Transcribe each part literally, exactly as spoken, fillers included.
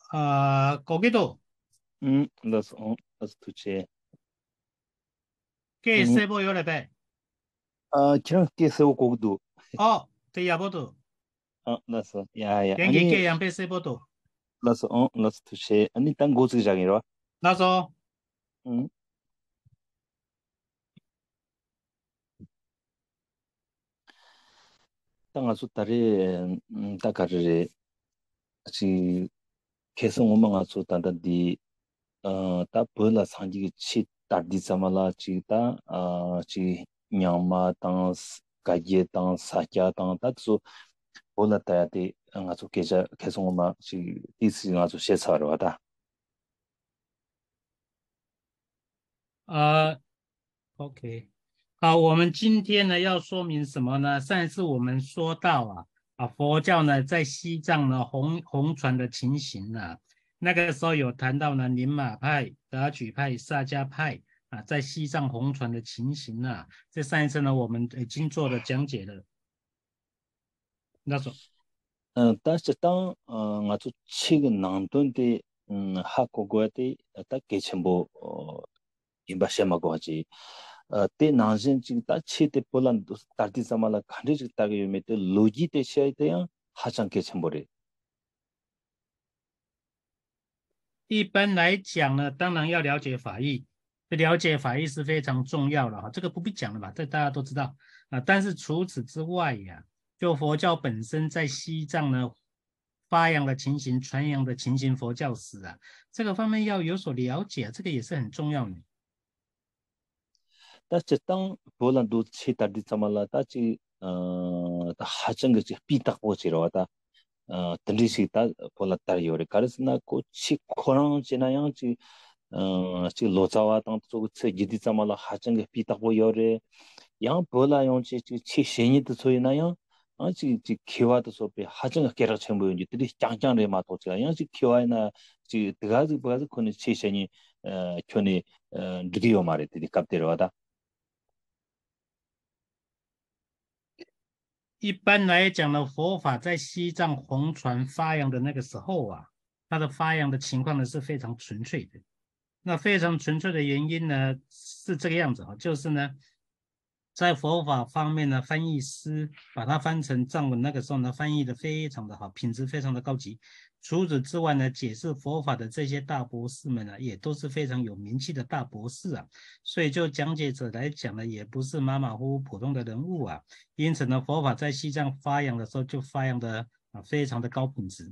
아, 거기도 음, 나스, 어, 나스 투체. 꽤 음, 세보 요래배. 아, kiran ke sewo kogdu. 어, 대야보도 아, 나스, 야, 야, 갱기 아니, 꽤 양배 세보도 나스, 어, 나스 투체. 아니, 땅 고스 장이라. 나서 음, 땅 아주 다리, 음, 다가르, 지, 계속 오만 아주 단단디, 어, 다 벌라 상지 치, 다디 자말라 치다, 아, 치, 냐마 땅, 가게 땅, 사캬 땅, 다츠, 벌라 타야디, 아주 계자, 계속 오만, 지, 디스 아주 셰사로 하다. 啊，OK，好，我们今天呢要说明什么呢？上一次我们说到啊啊，佛教呢在西藏呢红红传的情形啊，那个时候有谈到呢宁玛派、达举派、萨迦派啊在西藏红传的情形啊，这上一次呢我们已经做了讲解了。那时候 어, 다시 땅 어, 아주 치근 난돈데 음, 하고고데 딱 개첨보 어, 임바시마고 하지. 어, 때 난신 지금 딱 치때 볼란 다르디 사말라 칸리지 딱이 요메테 로지 때 시야이때야 하장 개첨보래. 一般来讲呢，当然要了解法义，了解法义是非常重要的哈，这个不必讲了吧，这大家都知道啊。但是除此之外呀，就佛教本身在西藏呢发扬的情形、传扬的情形、佛教史啊，这个方面要有所了解，这个也是很重要的。 다시 땅 볼란 도치 다르디 사말라 다치 어, 다 하장 그 삐딱 보지로 하다. 어, 들리시 다 볼라 따리오레. 가르스나 코치 코랑 지나양 어, 지 로자와 당 쪽, 저 기디 자말라 하정 비딱 보여래. 양 볼라 용치 지 치신이도 소이나요. 아, 지 지 키와도 소비 하정 깨라 전부 이제 들이 짱짱래 마도자. 양 지 키와이나 지 드가지 보가지 코니 치신이 어, 촌이 어, 드디어 말에 들이 갑대로다. 一般来讲呢，佛法在西藏红传发扬的那个时候啊，它的发扬的情况呢是非常纯粹的。那非常纯粹的原因呢是这个样子啊，就是呢，在佛法方面呢，翻译师把它翻成藏文，那个时候呢，翻译的非常的好，品质非常的高级。除此之外呢，解释佛法的这些大博士们呢，也都是非常有名气的大博士啊。所以就讲解者来讲呢，也不是马马虎虎普通的人物啊。因此呢，佛法在西藏发扬的时候就发扬的啊非常的高品质。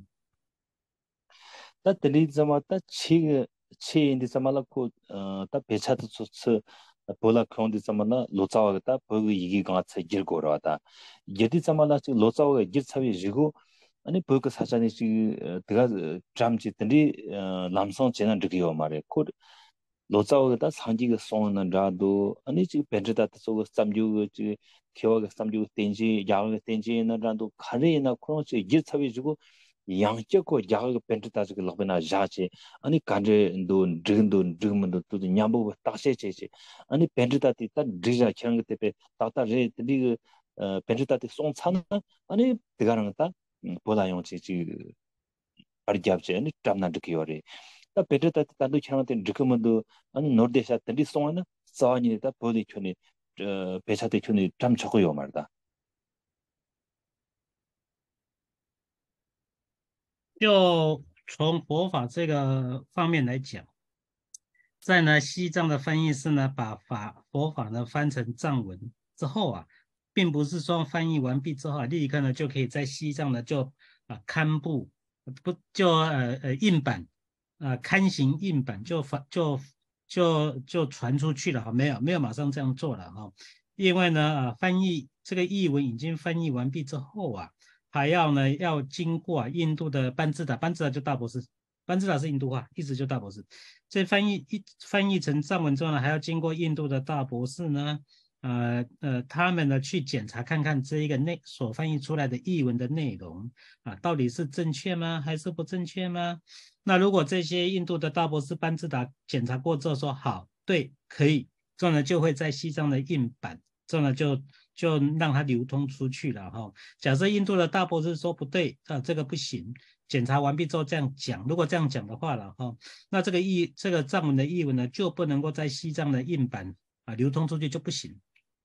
다 들리 자마 다 치, 치인디 자말라 코 어, 다 배차도 좋츠 볼라 크론디 자말라 로자와 다 보고 이기 가서 길고라다. 예디 자말라 지 로자와 길차위 지고 아니 보고 사자니 지 드가 잠지 들리 람성 제난 드기요 말에 코 로자와 다 상지가 송는 라도 아니 지 벤르다 소 삼주 지 키워가 삼주 텐지 야가 텐지나 라도 카레나 크론치 길차위 지고 양적고 야가 벤트다지 그 러브나 자지 아니 간제도 드근도 드근도 또 냠보 딱세제지 아니 벤트다티 딱 드자 그런 것 때문에 따따제 드리 어 벤트다티 송찬 아니 드가는 딱 보다 용치 지 아리잡제 아니 탐나 드기요리 다 벤트다티 딱도 그런 때 드그먼도 아니 노르데샤 드리 송하나 싸니다 보디 촌이 어 배차대 촌이 참 적어요 말다 就从佛法这个方面来讲，在呢西藏的翻译师呢，把法佛法呢翻成藏文之后啊，并不是说翻译完毕之后啊，立刻呢就可以在西藏呢就啊刊布，不就呃呃印版啊刊行印版就发就就就传出去了哈，没有没有马上这样做了哈，因为呢啊翻译这个译文已经翻译完毕之后啊，还要呢要经过、啊、印度的班智达，班智达就大博士，班智达是印度话，一直就大博士。这翻译一翻译成藏文之后呢，还要经过印度的大博士呢，呃呃，他们呢去检查看看这一个内所翻译出来的译文的内容啊，到底是正确吗，还是不正确吗？那如果这些印度的大博士班智达检查过之后说好，对，可以，这样呢就会在西藏的印版，这样呢就就让它流通出去了哈。假设印度的大博士说不对啊，这个不行， 检查完毕之后这样讲，如果这样讲的话了哈，那这个译这个藏文的译文呢就不能够在西藏的印版啊流通出去就不行。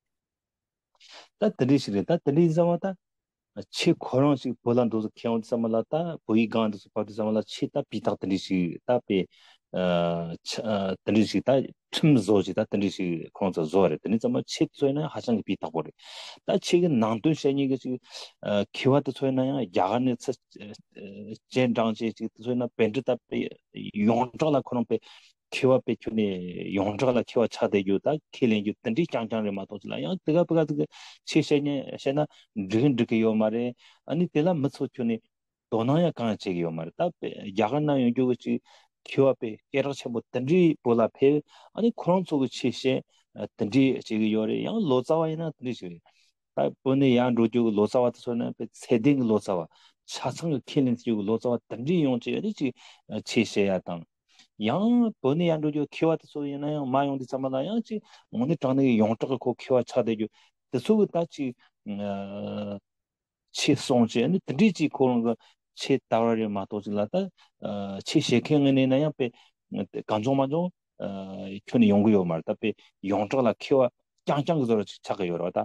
다 들리시래 다 들리자마다 치 코로나식 볼란도스 키온 사말라다 보이간도스 파티 사말라 치다 비타 들리시 다베 어 들리시 다 틈조지 다 들리시 콘서 조레 들리 좀 치트소이나 하상 비타 보레 다 치긴 난도 셴이게 지 키와도 소이나 야간에 젠장지 소이나 벤트다 용적라 코노페 키와 베큐네 용적라 키와 차대유다 킬링 유던디 짱짱을 마도지라 야 내가 버가 그 치세냐 셴나 드긴 요 말에 아니 때라 맞소추네 도나야 강체기 요 말에 딱 야간나 용적이 키와 베 깨러체 못 던지 볼라페 아니 그런 속의 치세 던지 지기 요래 양 로자와이나 던지 딱 보내 양 로주 로자와도 소나 세딩 로자와 차성의 킬링 지고 로자와 던지 용지 어디지 치세야 당 양 번에 양도죠 키와도 소리나요 마용디 삼아나요 지 오늘 전에 용적을 고 키와 차대죠 그소 같이 어 치송지 아니 드리지 그런 거치 따라리 마도질라다 어 치셰킹에는 옆에 간종만종 어 큐니 연구요 말다 배 용적을 키와 짱짱 그대로 차가 열어다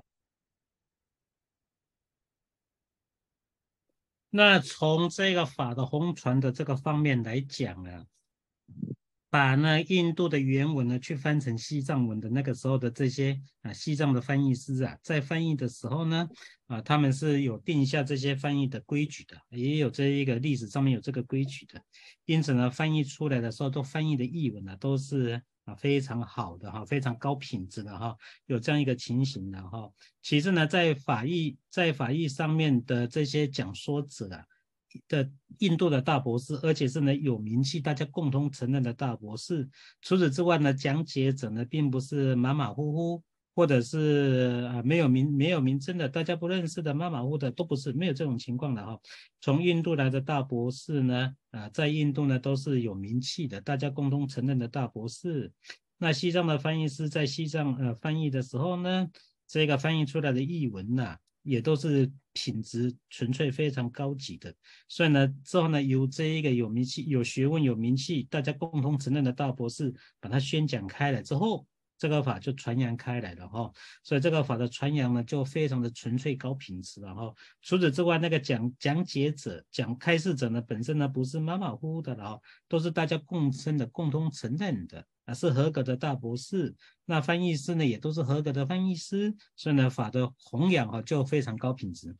那从这个法的红传的这个方面来讲呢，把呢印度的原文呢去翻成西藏文的那个时候的这些啊西藏的翻译师啊，在翻译的时候呢，啊他们是有定下这些翻译的规矩的，也有这一个历史上面有这个规矩的，因此呢翻译出来的时候都翻译的译文呢都是啊非常好的哈，非常高品质的哈，有这样一个情形的哈。其次呢，在法译在法译上面的这些讲说者啊。的印度的大博士，而且是呢有名气，大家共同承认的大博士。除此之外呢，讲解者呢并不是马马虎虎，或者是啊没有名没有名称的，大家不认识的马马虎虎的都不是，没有这种情况的哈。从印度来的大博士呢，啊在印度呢都是有名气的，大家共同承认的大博士。那西藏的翻译师在西藏呃翻译的时候呢，这个翻译出来的译文呐、啊。也都是品质纯粹非常高级的，所以呢，之后呢，由这一个有名气、有学问、有名气，大家共同承认的大博士，把它宣讲开来之后，这个法就传扬开来了哈。所以这个法的传扬呢，就非常的纯粹、高品质了哈。除此之外，那个讲讲解者、讲开示者呢，本身呢不是马马虎虎的了哈，都是大家共生的、共同承认的。啊，是合格的大博士，那翻译师呢也都是合格的翻译师，所以呢法的弘扬啊就非常高品质。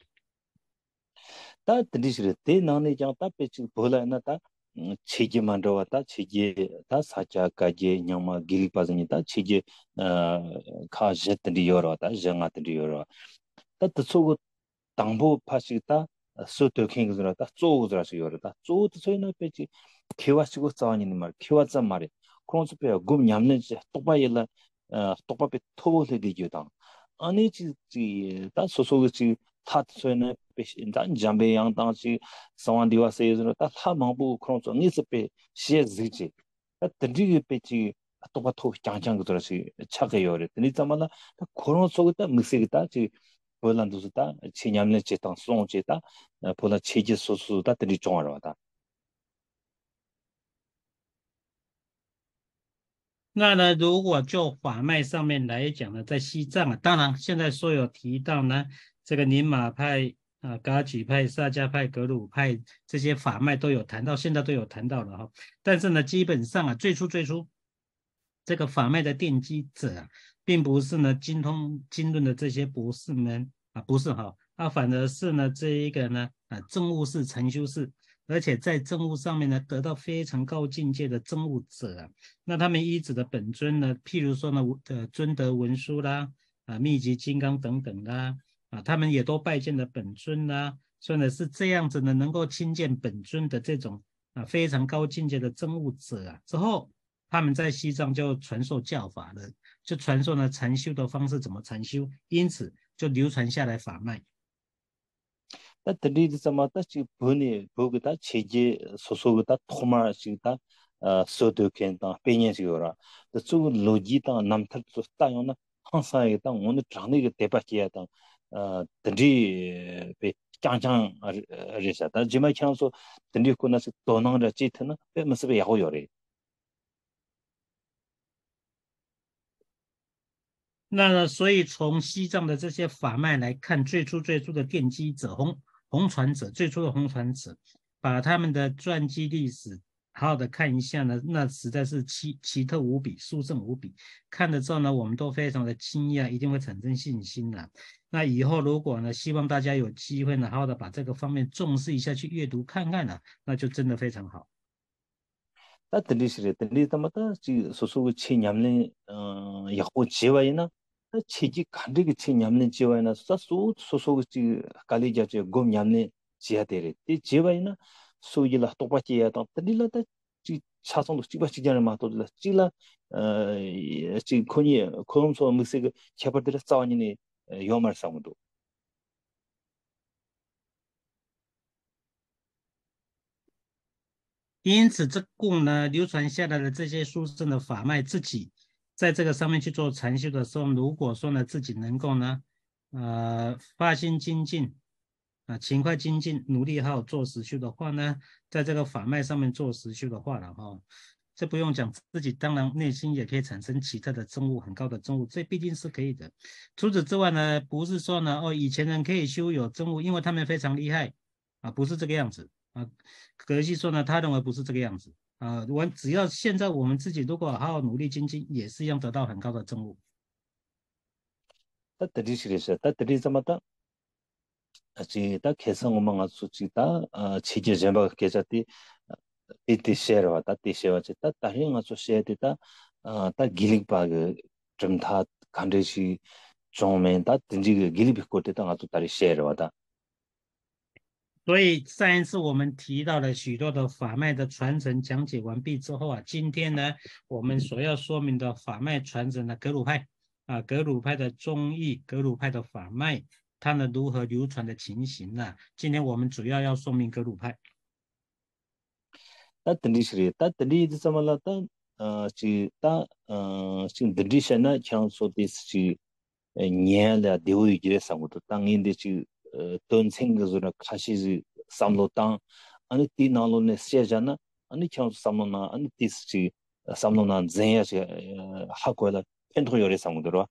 다 들리시래 대 나네 장다 배치 볼라나 다 체제 만들어왔다 체제 다 사자까지 냐마 길이 빠지니다 체제 어 카제트리 열어다 정아트리 열어 다 뜻소고 당보 파시다 소토 킹즈라다 쪼우즈라서 열어다 쪼우도 소이나 배치 키와시고 싸우는 말 키와자 말이 콘스페어 금 냠는 똑바일라 어 똑바베 토보세 되죠다 아니 지다 소소지 타츠네 베신단 잠베 양당지 상완디와 세즈로 다 하망부 크론소 니스페 시에즈지 다 드리게 베지 똑바토 장장 그들이 차게 요래 니자마나 그런 속에다 미세기다 지 볼란도스다 치냠네 제당 송제다 볼라 체제 소수다 들이 종하러다 那呢，如果就法脉上面来讲呢，在西藏啊，当然现在所有提到呢，这个宁玛派啊、噶举派、萨迦派、格鲁派这些法脉都有谈到，现在都有谈到了哈。但是呢，基本上啊，最初最初这个法脉的奠基者啊，并不是呢精通经论的这些博士们啊，不是哈，啊，反而是呢这一个呢啊政务士、禅修士。而且在政务上面呢，得到非常高境界的政务者啊，那他们依止的本尊呢，譬如说呢，呃，尊德文殊啦，啊，密集金刚等等啦，啊，他们也都拜见了本尊啦，所以呢是这样子呢，能够亲见本尊的这种啊非常高境界的政务者啊，之后他们在西藏就传授教法了，就传授呢禅修的方式怎么禅修，因此就流传下来法脉。 다 들리지 samata 치 보니 보고다 체제 소소고다 토마시다 소도 켄다 페니지오라 저 로지다 남탈 소스타요나 항사에다 오늘 장내게 대박이야다 어 드리 베 짱짱 아리사 다 지마 향소 든리고 나서 도낭라 지트나 베면서 야고 요래. 那呢，所以从西藏的这些法脉来看，最初最初的奠基者红红传者，最初的红传者，把他们的传记历史好好的看一下呢，那实在是奇奇特无比，殊胜无比。看了之后呢，我们都非常的惊讶，一定会产生信心的。那以后如果呢，希望大家有机会呢，好好的把这个方面重视一下，去阅读看看呢，那就真的非常好。 다 들리시래 들리다마다 지 소소고 치 냠네 어 야고 지와이나 다 치기 간르기 치 냠네 지와이나 사소 소소고 지 칼리자체 곰 냠네 지야데레 티 지와이나 소이라 똑바치야 다 들리라다 지 차송도 찍바치잖아 마도들 찌라 어지 코니 코롬소 무스가 캬버들 싸워니니 요말 상도 因此，这故呢流传下来的这些书生的法脉，自己在这个上面去做禅修的时候，如果说呢自己能够呢，呃发心精进啊，勤快精进，努力好好做实修的话呢，在这个法脉上面做实修的话了哈，这不用讲，自己当然内心也可以产生奇特的证悟，很高的证悟，这必定是可以的。除此之外呢，不是说呢哦以前人可以修有证悟，因为他们非常厉害啊，不是这个样子。啊，可惜说呢，他认为不是这个样子啊。我只要现在我们自己如果好好努力精进，也是一样得到很高的证悟。 다 들리시래서 다 들리자마다 아치 다 개성어망아 수치다 어 치제 제바 계자티 이티 셰르와 다티 셰와치 다 다행아 소시에티다 어다 길릭바그 좀다 간데시 좀엔 다 든지 길릭코테다 가도 다리 셰르와다 所以上一次我们提到了许多的法脉的传承讲解完毕之后啊，今天呢，我们所要说明的法脉传承的格鲁派啊，格鲁派的宗义，格鲁派的法脉，它呢如何流传的情形呢？今天我们主要要说明格鲁派。 다 들리시래 다 들리지 자말라다 어치다 어 지금 들리셔나 향소디스 ཉེལ 데우이 지레상고도 땅인데 지 돈 생겨서나 가시지 삼로땅 아니 티나로네 세잖아 아니 참 삼로나 아니 티스지 삼로나 제야지 하고라 펜토 요리 상고들어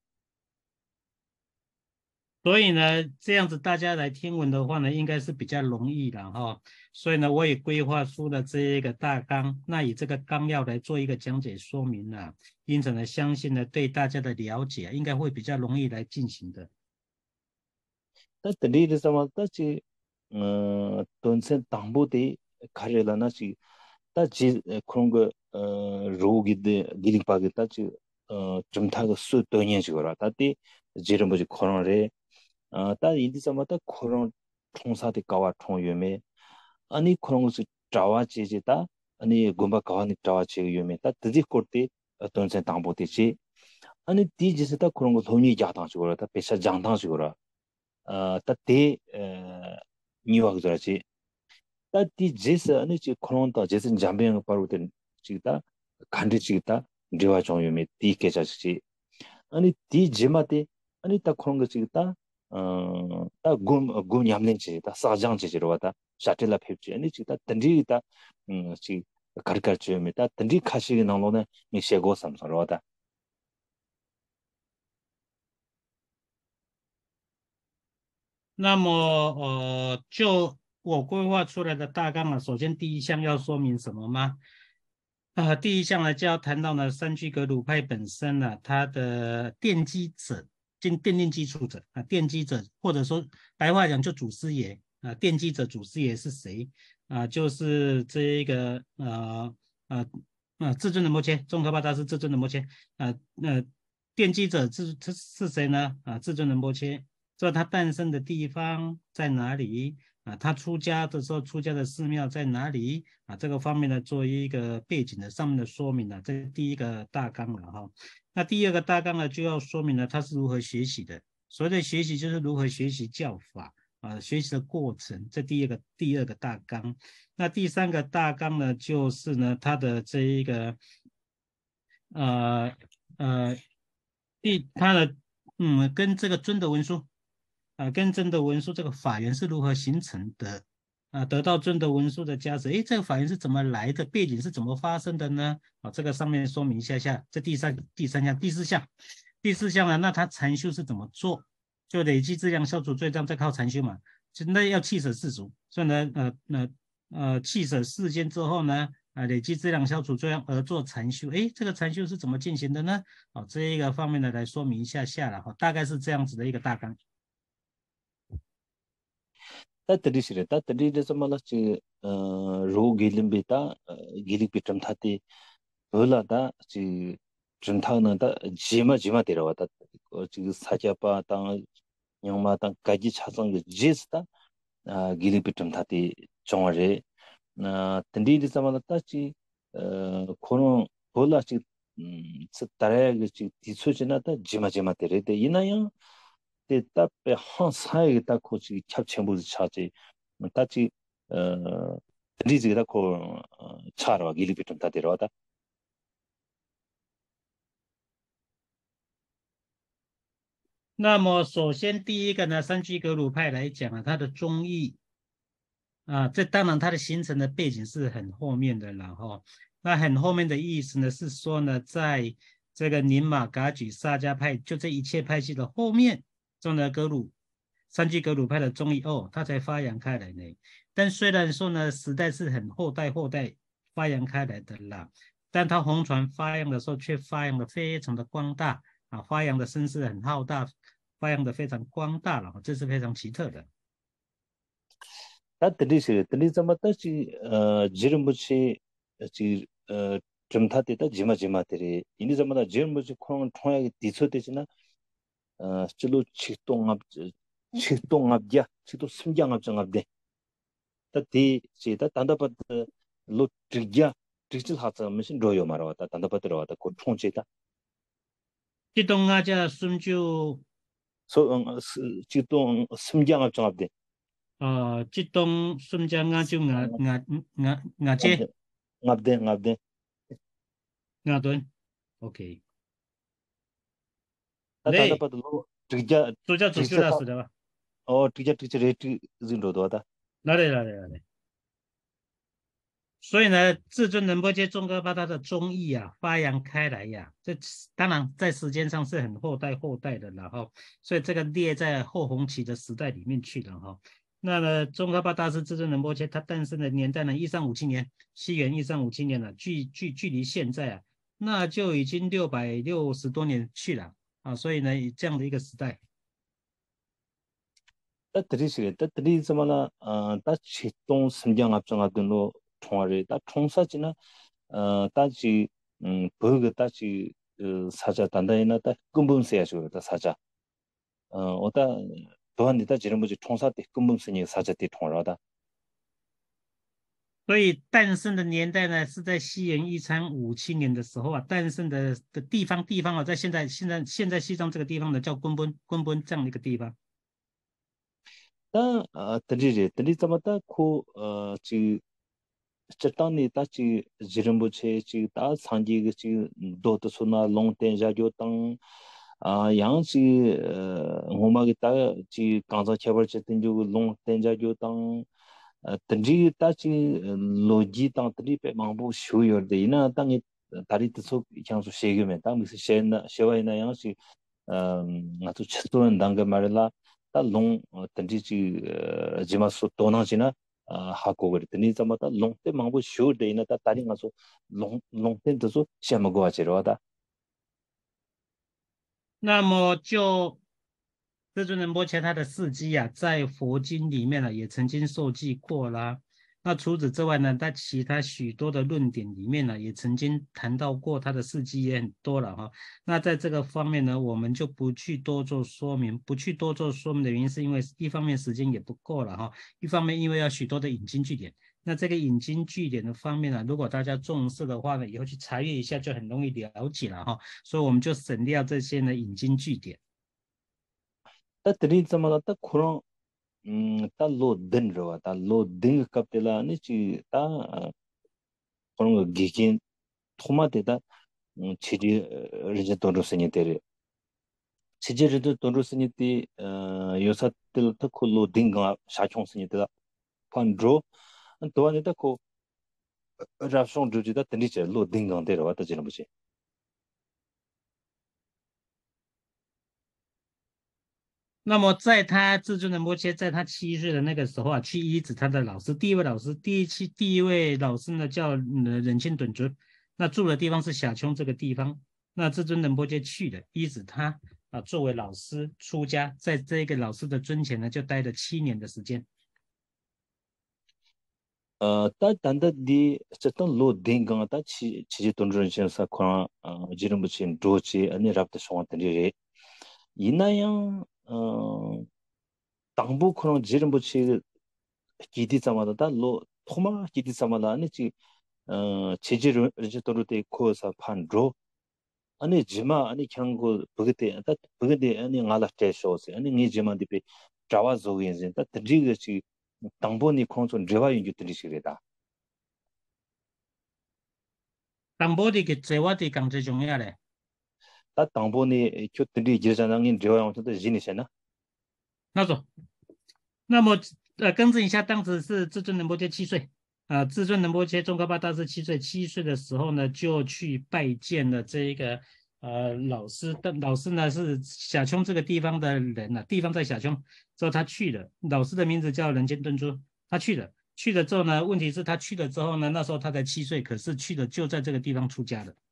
所以呢，这样子大家来听闻的话呢，应该是比较容易的哈。所以呢，我也规划出了这一个大纲，那以这个纲要来做一个讲解说明啊。因此呢，相信呢对大家的了解应该会比较容易来进行的。 다 들리지 자말다지 어 돈센 당보데 가려라나지 다지 그런 거 로기데 기릭바게다지 어 좀타가 수 돈이지거라 다디 지름 뭐지 코로나래 다 인디서마다 코로나 통사대 가와 통유메 아니 그런 것을 자와지지다 아니 곰바 가와니 자와지 유메 다 드디 코르티 돈센 당보데지 아니 디지스다 그런 거 돈이 자당지거라 다 배사 장당지거라 아 따티 뉴욕 저지 따티 제스 아니 지 코론타 제스 잠베는 바로된 지다 간디 지다 리와 종유미 디케 자지 아니 디 제마데 아니 딱 그런 거 지다 어딱곰 곰냠는 지다 사장 지지로 왔다 샤텔라 펩지 아니 지다 던지다 음지 가르카르치미다 던지 카시 나로네 미셰고 삼서로 왔다 那么，呃，就我规划出来的大纲啊，首先第一项要说明什么吗？啊、第一项呢就要谈到呢三居格鲁派本身呢、它的奠基者、奠奠定基础者啊，奠基者或者说白话讲就祖师爷啊，奠基者、祖师爷是谁啊？就是这一个呃呃呃至尊的摩切，宗喀巴大师至尊的摩切啊，那、呃、奠基者是是是谁呢？啊，至尊的摩切。知道他诞生的地方在哪里啊？他出家的时候出家的寺庙在哪里啊？这个方面呢，做一个背景的上面的说明呢，这是第一个大纲了哈。那第二个大纲呢，就要说明了他是如何学习的。所谓的学习，就是如何学习教法啊，学习的过程。这第一个第二个大纲。那第三个大纲呢，就是呢，他的这一个呃呃第他的嗯跟这个尊德文书。 啊，跟真的文书这个法源是如何形成的？啊，得到真的文书的加持，诶，这个法源是怎么来的？背景是怎么发生的呢？啊，这个上面说明一下下。这第三第三项、第四项，第四项呢，那它禅修是怎么做？就累积质量消除罪障，再靠禅修嘛。就那要弃舍世俗，所以呢，呃呃呃，弃舍世间之后呢，啊，累积质量消除罪障而做禅修。诶，这个禅修是怎么进行的呢？好，这一个方面呢来说明一下下了哈，大概是这样子的一个大纲。 다 들으시래. 다 들으려서 말았지. 어, 로 길림비다 길릭비 좀 타디 벌라다 지 준타는다 지마 지마 데려왔다. 어, 지금 사자바 땅 영마 땅 가지 차선 그 지스다. 아, 길릭비 좀 타디 정어래. 나 든디리서 말았다 지 어, 코노 벌라 지 음, 따라야 그 디소지나다 지마 지마 데려대 이나요. 때 답에 한 사이에 딱 고치 캡처부터 차지 딱지 어 리즈가 고 차로 길이 좀 다들어다 那么首先第一个呢，三居格鲁派来讲啊，它的宗义啊，这当然它的形成的背景是很后面的了哈。那很后面的意思呢，是说呢，在这个宁玛噶举萨迦派，就这一切派系的后面，中的格鲁三居格鲁派的宗义哦，它才发扬开来呢。但虽然说呢，时代是很后代后代发扬开来的啦，但它红传发扬的时候却发扬的非常的光大啊，发扬的声势很浩大，发扬的非常光大了，这是非常奇特的。 다 들리시 들리자마다지 어 지름부치 지 어, 좀 타대다 지마 지마들이 이니 자마다 지름부치 콩 통하게 디소되지나 어 줄로 직동압 직동압야 직도 심장압 정압돼 다디 지다 단다바드 로 트리야 트리질 하자 무슨 로요 말아왔다 단다바드로 왔다 고 총제다 这东阿家孙就 소 직동 심장압 정압돼 呃，这东孙家阿就阿阿阿阿姐 ngabde ngabde 阿敦，OK， 다 단다 네， 봐도 로 트리자 主教主修 트리자 大师的吧？ 어 트리자 트리자 레트 진로도다 哪里哪里哪里？所以呢，至尊仁波切宗喀巴他的宗义啊，发扬开来呀、这当然在时间上是很后代后代的了哈，所以这个列在后红旗的时代里面去了哈。那呢，宗喀巴大师至尊仁波切他诞生的年代呢，一三五七年，西元一三五七年了，距距距离现在啊，那就已经六百六十多年去了啊，所以呢，这样的一个时代。 다 드리시게 다 드리자마나 어다 치동 심장 압정하든로 통화를 다 총사지나 어 다지 음 버그 다지 그 사자 단단히나 다 근본세야 저다 사자 어 오다 또한니다 지름 뭐지 총사 때 근본세니 사자 때 통화하다 所以诞生的年代呢，是在西元一三五七年的时候啊，诞生的的地方地方啊，在现在现在现在西藏这个地方呢，叫昆奔昆奔这样的一个地方。 다 드리리 드리자마다 코어지 चट्टानी ताची जिरम्बुचे ची ता सांगी ची दोत सुना लोंगटें जाजो तंग आ yang ची ngoma gi ta chi kangza chabar che tin ju long ten ja ju tang tri ta chi logi tang tri pe mangbu shu yor de ina tang tari tsu kyang su shege me ta mi se na shewa ina yang chi nga tu chitun dang ga marla ta long tri chi jima su tonang china 하고 그랬더니 저마다 롱때 망고 쇼데이나 다 다른 가서 롱 롱때도 시험하고 와지러다 那么就至尊仁波切他的事迹啊，在佛经里面呢、也曾经受记过啦。那除此之外呢，他其他许多的论点里面呢，也曾经谈到过他的事迹也很多了哈。那在这个方面呢，我们就不去多做说明，不去多做说明的原因是因为一方面时间也不够了哈，一方面因为要许多的引经据典。那这个引经据典的方面呢，如果大家重视的话呢，以后去查阅一下就很容易了解了哈。所以我们就省掉这些呢引经据典。 다 드린 저마다 딱 그런 음달로 든로 달로 든 갑텔라 니치 다 그런 거 기긴 토마테다 치리 리제토로스니 테레 치제르도 돈루스니티 어 요사틀 터콜로 딩가 샤총스니다 판드로 또한에다 코 라숑 주지다 텐디체 로 딩강데로 왔다 지는 거지. 那么在他至尊仁波切在他七岁的那个时候啊，去医治他的老师，第一位老师，第一期第一位老师呢叫呃忍钦顿尊，那住的地方是小琼这个地方，那至尊仁波切去了医治他啊，作为老师出家，在这个老师的尊前呢就待了七年的时间。 어, 다 단다 디 어쨌든 로 딩강다 치 치지 돈르는 신사 코나 지름 붙인 도치 아니 랍다 송한들이 이나양 어 당부 코나 지름 붙이 기디 자마다 로 토마 기디 자마다 아니 어 치지르 이제 도르데 코사 판로 아니 지마 아니 향고 버게테 다 버게데 아니 알라 테쇼스 아니 니 지마디 비 자와 조겐진 다 드리게치 당보니 콘촌 제와 윤주들이시래다 当波的给在我的讲最重要的。 다 당보니 큐트리 제자낭인 제와 용토도 지니세나 那种，那么呃，更正一下，当时是至尊仁波切七岁啊、至尊仁波切宗喀巴大师七岁，七岁的时候呢，就去拜见了这一个呃老师，但老师呢是小琼这个地方的人呐、啊，地方在小琼，之后他去了，老师的名字叫人间敦珠，他去了，去了之后呢，问题是他去了之后呢，那时候他才七岁，可是去了就在这个地方出家的。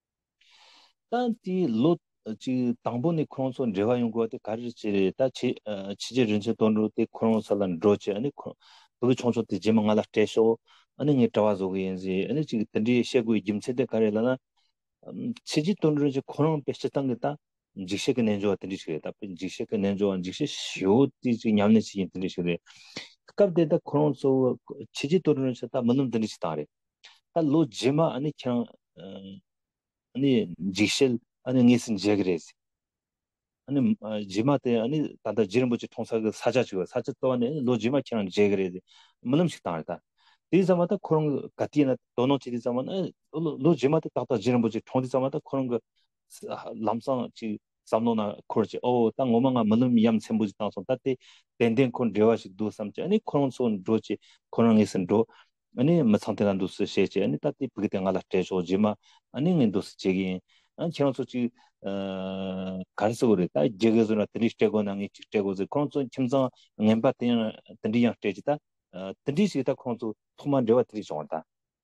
단디 로 지 당보니 크론소 제와 용고한테 가르치래 다치 치제 렌체 돈로 때 크론소란 로체 아니 그게 총총때 지망하다 테쇼 아니 니 타와조게 엔지 아니 지 던디 셰고 짐세데 가래라나 치지 돈로 지 크론 베스탄 게다 지셰게 nen조 같은 지시게다 지셰게 nen조 안 지시 쇼티 지 냠네 지 인트리 시래 갑데다 크론소 치지 돈로 쳤다 만놈 던디 스타레 다로 제마 아니 그냥 아니 지실 아니 니슨 제그레스 아니 지마테 아니 다다 지름부지 통사가 사자지고 사자 또한에 로지마 키는 제그레스 물음식 당할다 디자마다 그런 가티나 도노치디 자만 로지마테 다다 지름부지 통디자마다 그런 거 람상 지 삼노나 코르지 어땅 오망아 물음 얌 셈부지 당선 따때 덴덴 콘 레와식 도 삼지 아니 그런 손 로지 그런 있은 도 아니 마상테난 도스 셰체 아니 따때 부게 땡알라 테조지마 아니 인도스 제기 안 지나서지 어 간서를 다 제거즈나 트리스테고낭이 직테고즈 콘소 침상 엠바티나 트리양 스테지다 어 트리시다 콘소 토만 레와 트리종다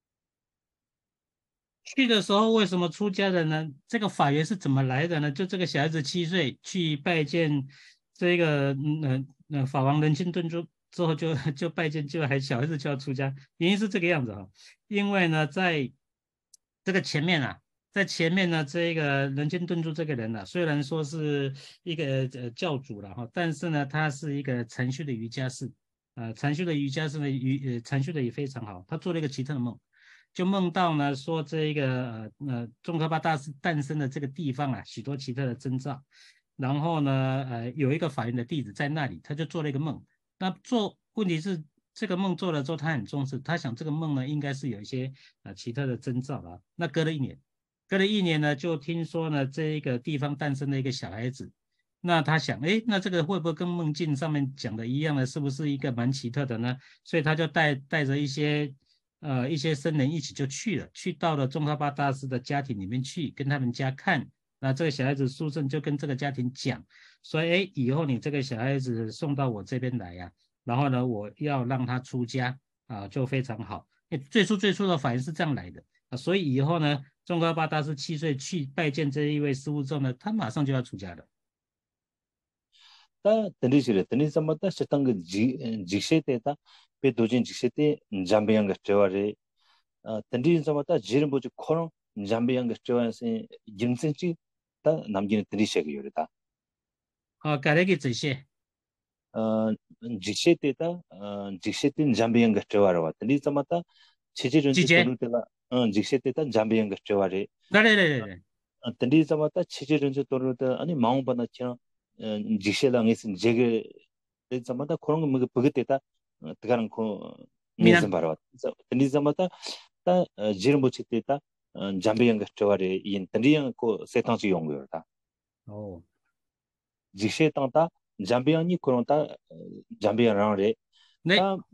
去的时候为什么出家的呢？这个法缘是怎么来的呢？就这个小孩子七岁去拜见这个嗯呃法王仁钦顿珠之后就就拜见，就还小孩子就要出家，原因是这个样子哈。因为呢，在这个前面啊，在前面呢，这个仁钦顿珠这个人呢、啊，虽然说是一个呃教主了哈，但是呢，他是一个禅修的瑜伽士，呃，禅修的瑜伽士呢，瑜呃禅修的也非常好，他做了一个奇特的梦。就梦到呢，说这一个呃呃宗喀巴大师诞生的这个地方啊，许多奇特的征兆。然后呢，呃，有一个法院的弟子在那里，他就做了一个梦。那做问题是这个梦做了之后，他很重视，他想这个梦呢应该是有一些呃奇特的征兆啊。那隔了一年，隔了一年呢，就听说呢这一个地方诞生了一个小孩子。那他想，哎，那这个会不会跟梦境上面讲的一样呢？是不是一个蛮奇特的呢？所以他就带带着一些。呃，一些僧人一起就去了，去到了宗喀巴大师的家庭里面去，跟他们家看。那这个小孩子书圣就跟这个家庭讲，说，哎，以后你这个小孩子送到我这边来呀、啊，然后呢，我要让他出家啊，就非常好。最初最初的反应是这样来的啊，所以以后呢，宗喀巴大师七岁去拜见这一位师父之后呢，他马上就要出家了。 다 던디시레 던디자마다 시탄가 지 지셰테다 베도진 지셰테 잠비앙가 트와레 던디자마다 지름보지 코론 잠비앙가 트와세 짐센치 다 남기는 던디셰가 요르다 啊，改了一个这些。 어 지셰테다 어 지셰테 잠비앙가 트와라와 던디자마다 체제전체 季节， 도르테라 어 지셰테다 잠비앙가 트와레 来来来来来， 던디자마다 체제전체 도르테 아니 마웅바나 치나 지셰랑에서 제게 자마다 그런 거 뭐가 버get다 그가는 거 미남。 니즈 바로 니즈마다 다 지름 붙이다 잠비양 같은 거에 인 던디양 거 세탕지 용거다. 어. 직세 땅다 잠비안이 그런다 잠비안랑레 네, 다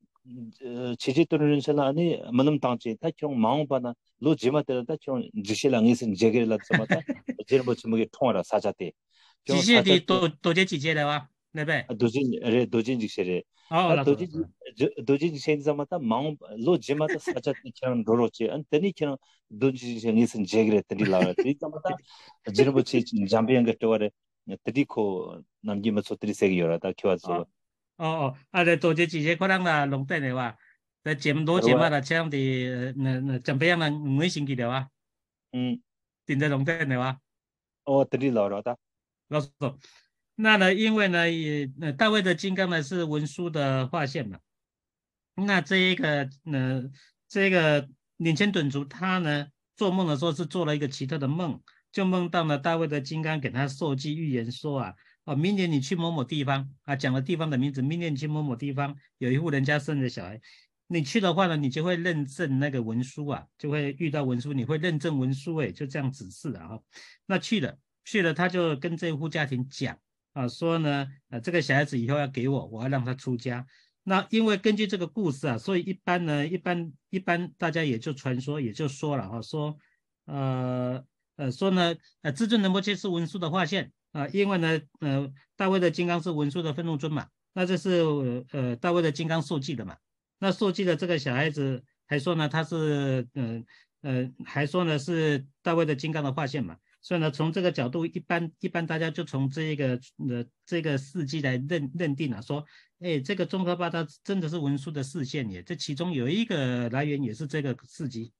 지지도는 아니 만남 땅지 다 그런 마음바나 로 지마때다 그런 직세랑이스 제게라 참았다 제르버 치무게 통하라 사자테 좀 几届的 사자테 多多届几届的哇，对不对？ 도진 레 도진 직세레 哦， 다 那是那 도진 是。 도진 직세 자마다 마음 로 지마다 사자테 그런 로로치 안 되니 그런 도진 직세니스 제게라 들이 라라 들이 자마다 제르버 치 잠비안 같어와레 드리코 남기면 소들이 세기 열었다 키워서 哦哦哦，啊，咧多届几届可能啦，弄得的哇，在节目多节嘛 그러와 啦，这样的那那准备样的五位星期的哇， 음 顶着弄得的哇。 어 들이 라라다 老师说，那呢，因为呢，也呃，大卫的金刚呢是文书的划线嘛，那这一个呢，这个领先趸族他呢做梦的时候是做了一个奇特的梦，就梦到了大卫的金刚给他授记预言说啊，哦，明年你去某某地方啊，讲了地方的名字，明年你去某某地方有一户人家生的小孩，你去的话呢，你就会认证那个文书啊，就会遇到文书，你会认证文书，哎，就这样指示啊。那去了。去了，他就跟这户家庭讲啊，说呢，呃，这个小孩子以后要给我，我要让他出家。那因为根据这个故事啊，所以一般呢，一般一般大家也就传说，也就说了哈，说，呃呃说呢，呃，至尊仁波切是文殊的化现啊，因为呢，呃，大卫的金刚是文殊的愤怒尊嘛，那这是呃大卫的金刚受记的嘛，那受记的这个小孩子还说呢，他是嗯呃呃，还说呢是大卫的金刚的化现嘛。所以呢，从这个角度，一般一般大家就从这个呃这个事迹来认认定了，说，哎，这个宗喀巴大真的是文殊的视线耶，这其中有一个来源也是这个事迹。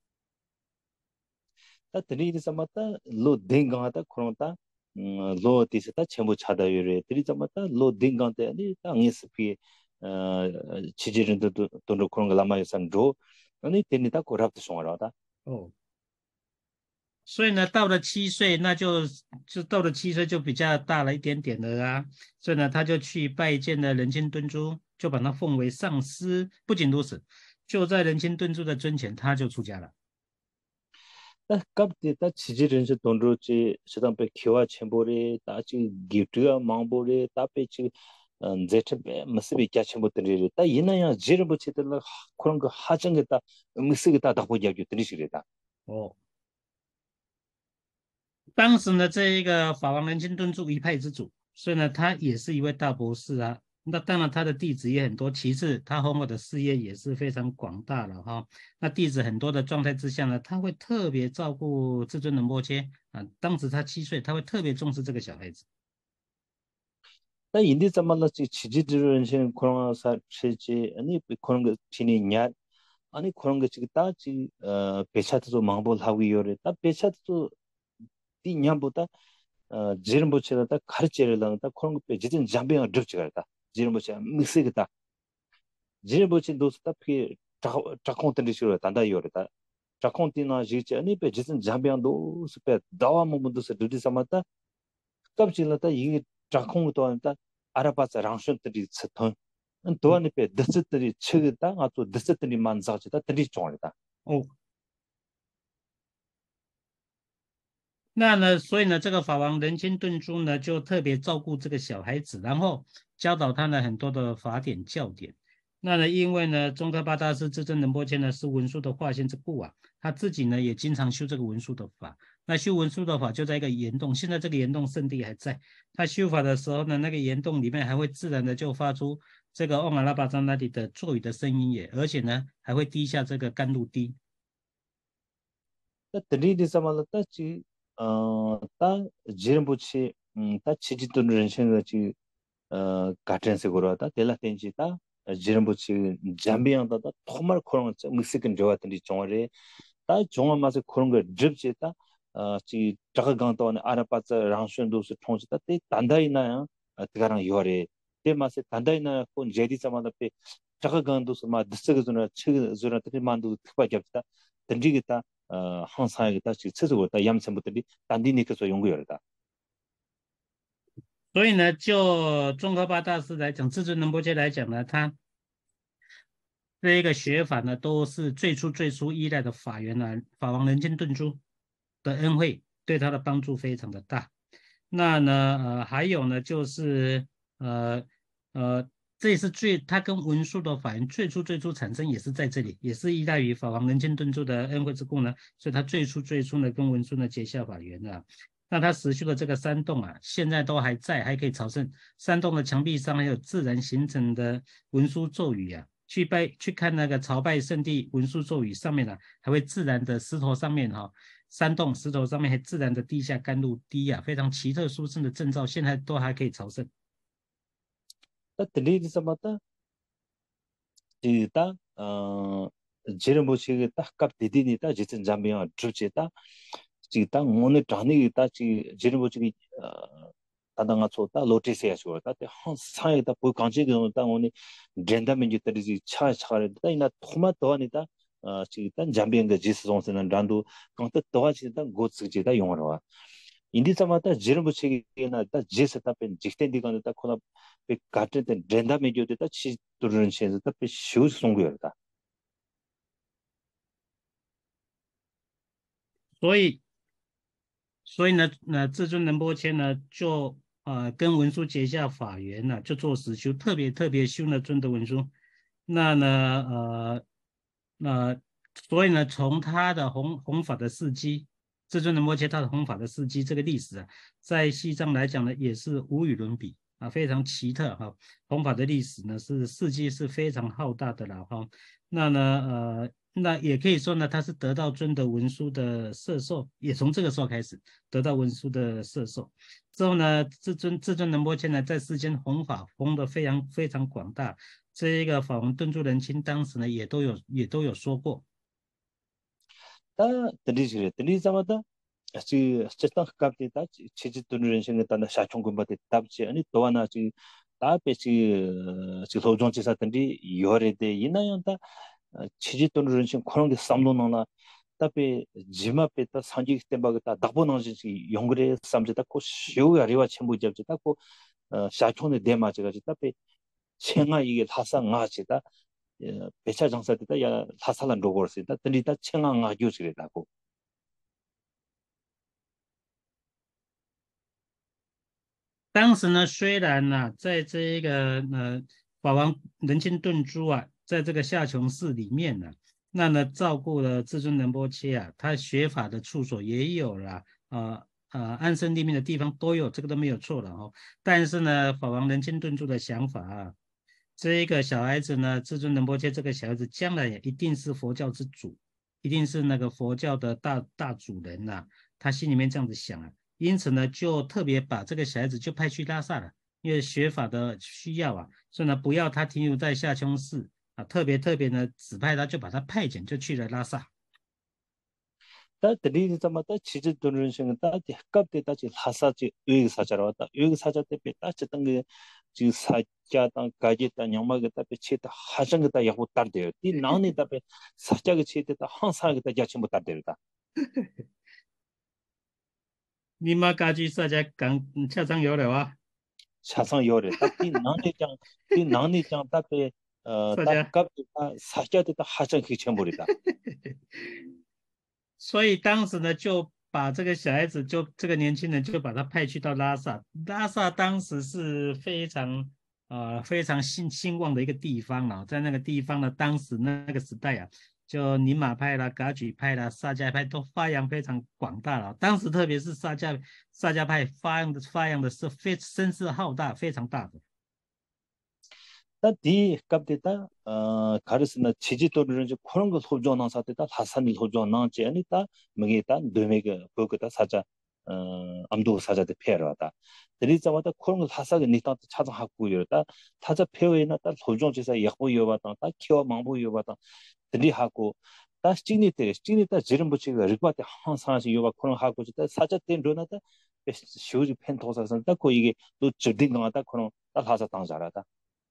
다 들이 자마다 로 댕가다 그런다 로 디스다 첨부 차다요레 들이 자마다 로 댕가데 아니 땅에스피 어 지지른도 돈도 그런 거 라마요산도 아니 데니다 고랍도 송하라다 哦，所以呢，到了七岁，那就就到了七岁就比较大了一点点了啊，所以呢，他就去拜见了仁谦敦珠，就把他奉为上师。不仅如此，就在仁谦敦珠的尊前，他就出家了。 다 갑디 다 지지른서 돈로치 시담페 키와 첨보레 다치 기프트가 망보레 다페치 제트베 마스비 캬첨보들이 다 이나야 지르부치들 그런 거 하정겠다 음식이다 다 보자기 들으시래다 哦，当时呢，这一个法王仁钦敦助一派之主，所以呢，他也是一位大博士啊。那当然，他的弟子也很多。其次，他后面的事业也是非常广大了哈。那弟子很多的状态之下呢，他会特别照顾至尊仁波切啊。当时他七岁，他会特别重视这个小孩子。 나 인디 자말라지 지지들은 신 그런 사 체지 아니 그런 거 티니 냐 아니 그런 거 지금 따지 어 배차도 망볼 하고 요래 따 배차도 티 냐보다 어 지름보치다 가르치를 나다 그런 거 배지든 잠병을 득지가다 지름보치 미스겠다 지름보치 도스다 피 작콘들이 싫어 단다 요래다 작콘티나 지치 아니 배지든 잠병도 스페 다와 몸도서 두디 삼았다 갑질라다 이게 작콘도 한다 알아봐서 랑션들이 스톤 도안에 드스들이 치겠다 아또 드스들이 만사지다 들이 좋아다 哦，那呢，所以呢，这个法王仁钦顿珠呢，就特别照顾这个小孩子，然后教导他呢很多的法典教典。那呢，因为呢，宗喀巴大师至尊仁波切呢是文殊的化身之故啊，他自己呢也经常修这个文殊的法。那修文殊的法就在一个岩洞，现在这个岩洞圣地还在。他修法的时候呢，那个岩洞里面还会自然的就发出这个嗡阿拉巴扎那里的咒语的声音也，而且呢还会滴下这个甘露滴。 들이 디사말다 지 어다 지름부치 음다 치지도는 신가지 어 가텐세 고라다 델라텐지다 지름부치 잠비앙다다 토말 코랑 믹스킨 저와든지 종아래 다 종아 맛에 그런 거 드립지다 어지 자가강도는 아라파자 랑션도스 통지다 때 단다이나야 그가랑 요래 때 맛에 단다이나 본 제디사마다페 자가강도스 마 드스그즈나 치즈나 트리만도 특바겹다 던지겠다 어 항상이다 지 쓰고다 염센부터리 단디니께서 연구열다 所以呢，就宗喀巴大师来讲，至尊仁波切来讲呢，他这一个学法呢，都是最初最初依赖的法源呢，法王仁钦顿珠的恩惠，对他的帮助非常的大。 那呢，呃，还有呢，就是呃呃，这也是最，它跟文书的法源最初最初产生也是在这里，也是依赖于法王人间顿著的恩惠之故呢，所以它最初最初呢跟文书呢结下法源啊。那它实修的这个山洞啊，现在都还在，还可以朝圣。山洞的墙壁上还有自然形成的文书咒语啊，去拜去看那个朝拜圣地文书咒语上面呢、啊，还会自然的石头上面哈、啊。山洞石头上面还自然的地下甘露滴啊，非常奇特殊胜的证照，现在都还可以朝圣。 다 들리지 삼았다 지다 어 제르모시 딱 갑디디니다 지진 잠비야 주제다 지다 오늘 전에 지 제르모시 어 다당아 쏟다 로티스야 쇼다 한 사이다 보 간지가 다 오늘 젠다면 지들이 차 차르다 이나 토마 도아니다 어 지단 잠비인가 지스송스는 란도 강도 도와지다 고츠지다 용어로 인디 samata jirbu chigi na ta jesa ta pen jikten di kan ta khona pe katte den drenda me jo ta chi turun chen ta pe shu song yo ta 所以，所以呢，那至尊仁波切呢，就呃跟文殊结下法缘呢、就做实修，特别特别修了尊德文殊。那呢，呃，那所以呢，从他的弘弘法的事迹，至尊仁波切他的弘法的事迹这个历史啊，在西藏来讲呢，也是无与伦比啊，非常奇特哈。弘法的历史呢，是事迹是非常浩大的了哈。那呢，呃，那也可以说呢，他是得到尊德文殊的摄受，也从这个时候开始得到文殊的摄受。之后呢，至尊至尊仁波切呢，在世间弘法弘得非常非常广大。这一个法王顿住仁亲当时呢，也都有也都有说过。 ta tri chi tri samata chi cheta kap ti ta chi chi turun chen ta na sha chung kum ba ti tab chi ani to na chi ta pe chi chi lo jong chi sa tan di yore de ina yang ta chi chi turun chen khorong de samlo na na ta pe jima pe ta sanji te ba ta dabo na chi yongre samje ta ko shyo ya rewa chen bu jab ta ko sha chung de de ma chi ga ta pe chenga 이게 하사 nga치다 배차 장사되다 야 하사란 로고스다 들리다 chenga nga 교수래다고 当时呢，虽然呢、啊在这一个呃法王仁亲顿珠啊，在这个下琼寺里面呢、那呢照顾了至尊仁波切啊，他学法的处所也有了，呃呃安身立命的地方都有，这个都没有错了哦。但是呢，法王仁亲顿珠的想法啊，这一个小孩子呢，至尊仁波切这个小孩子将来也一定是佛教之主，一定是那个佛教的大大主人呐、他心里面这样子想啊。因此呢，就特别把这个小孩子就派去拉萨了，因为学法的需要啊，所以呢，不要他停留在下丘寺啊，特别特别呢指派他，就把他派遣就去了拉萨。 다 들리지 담았다 치즈 들은 생각 다 갑대 다지 하사지 여기 사자로 왔다 여기 사자 때 따지 땅게 지 사자 땅 가지 땅 양마게 답에 치다 하정 거다 야고 따르대요 이 나오니 답에 사자게 치다 항상 거다 야치 못 따르대다 你妈家居萨迦港恰张有了啊， 차상 요래 딱이 나오니 장이 나오니 장 답에 어딱 萨迦。 갑대 사자 때 하정 그 전부리다 所以当时呢，就把这个小孩子就这个年轻人就把他派去到拉萨。拉萨当时是非常呃非常兴兴旺的一个地方啊，在那个地方呢，当时那个时代啊，就尼玛派啦、噶举派啦、萨迦派都发扬非常广大了。当时特别是萨迦萨迦派发扬的发扬的是非声势浩大，非常大的。 다디 갑데다 어 가르스나 지지도를 이제 그런 거 소조나 사태다 하산이 소조나 제니다 뭐게다 뇌메가 그거다 사자 어 암도 사자데 페어하다 들이자마다 그런 거 하사가 니타 찾아하고 이러다 타자 페어에나 딸 소조지사 약보 요바다 다 키워 망보 요바다 들이하고 다 찍니 때 찍니 때 지름 붙이가 리바테 항상시 요바 그런 하고 있다 사자 때 로나다 쇼지 펜토사선 딱고 이게 또 저딩 나다 그런 다 하사 당자라다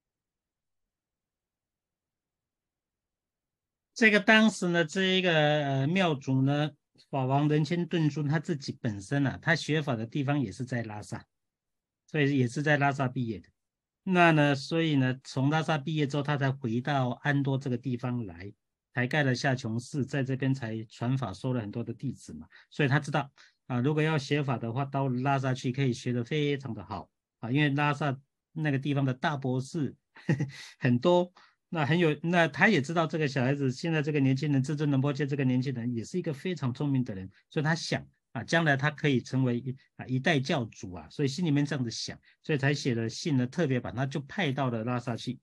这个当时呢，这一个呃庙主呢，法王仁谦顿尊他自己本身啊，他学法的地方也是在拉萨，所以也是在拉萨毕业的。那呢，所以呢，从拉萨毕业之后，他才回到安多这个地方来，才盖了下琼寺，在这边才传法，收了很多的弟子嘛。所以他知道啊，如果要学法的话，到拉萨去可以学得非常的好啊，因为拉萨那个地方的大博士呵呵很多，那很有，那他也知道这个小孩子现在这个年轻人，至尊仁波切这个年轻人也是一个非常聪明的人，所以他想啊，将来他可以成为一啊一代教主啊，所以心里面这样子想，所以才写了信呢，特别把他就派到了拉萨去。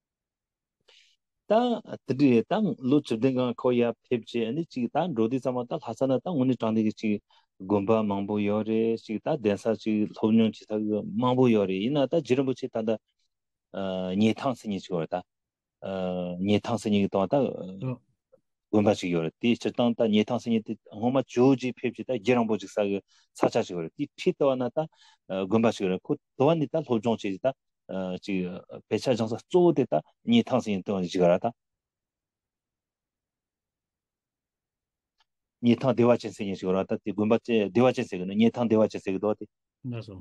다 드리 땅 로츠딩가 코야 펩제 아니 지다 로디 자마다 하사나 땅 오니 장디기 지 곰바 망보 요레 지다 덴사 지 로뇽 지다 망보 요레 이나다 지름부치 다다 어 니탕스니 지거다 어 니탕스니 또다 어, 곰바 지 요레 디 저땅다 니탕스니 디 호마 조지 펩지다 지랑보직 사가 사차 지 요레 디 피도나다 곰바 지 요레 코 도안니다 로종 지다 어지 배차 정서 쪼데다 니탕스니 또 지거라다 니탕 대화체 생이 지고라다 티 군바체 대화체 생은 니탕 대화체 생도 어디 那时候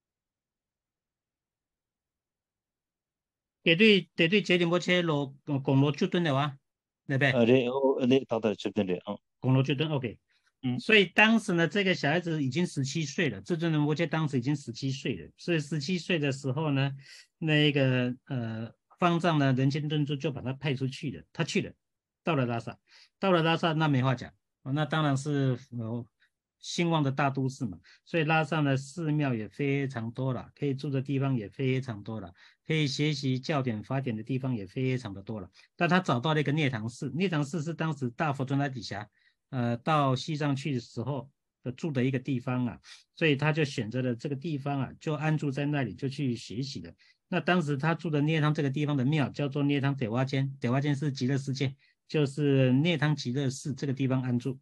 得对得对杰林波切罗拱罗就蹲的哇，对不对？ 어레 어레 다다 접던데 어 拱楼就蹲 OK。 음 所以当时呢，这个小孩子已经十七岁了，至尊仁波切当时已经十七岁了，所以十七岁的时候呢，那个呃方丈呢，仁谦敦珠就把他派出去了，他去了，到了拉萨，到了拉萨那没话讲，哦、那当然是呃兴旺的大都市嘛，所以拉萨的寺庙也非常多了，可以住的地方也非常多了，可以学习教典法典的地方也非常的多了。但他找到了一个涅槃寺，涅槃寺是当时大佛尊在底下。呃，到西藏去的时候的住的一个地方啊，所以他就选择了这个地方啊，就安住在那里，就去学习了。那当时他住的涅汤这个地方的庙叫做涅汤德瓦间，德瓦间是极乐世界，就是涅汤极乐寺这个地方安住。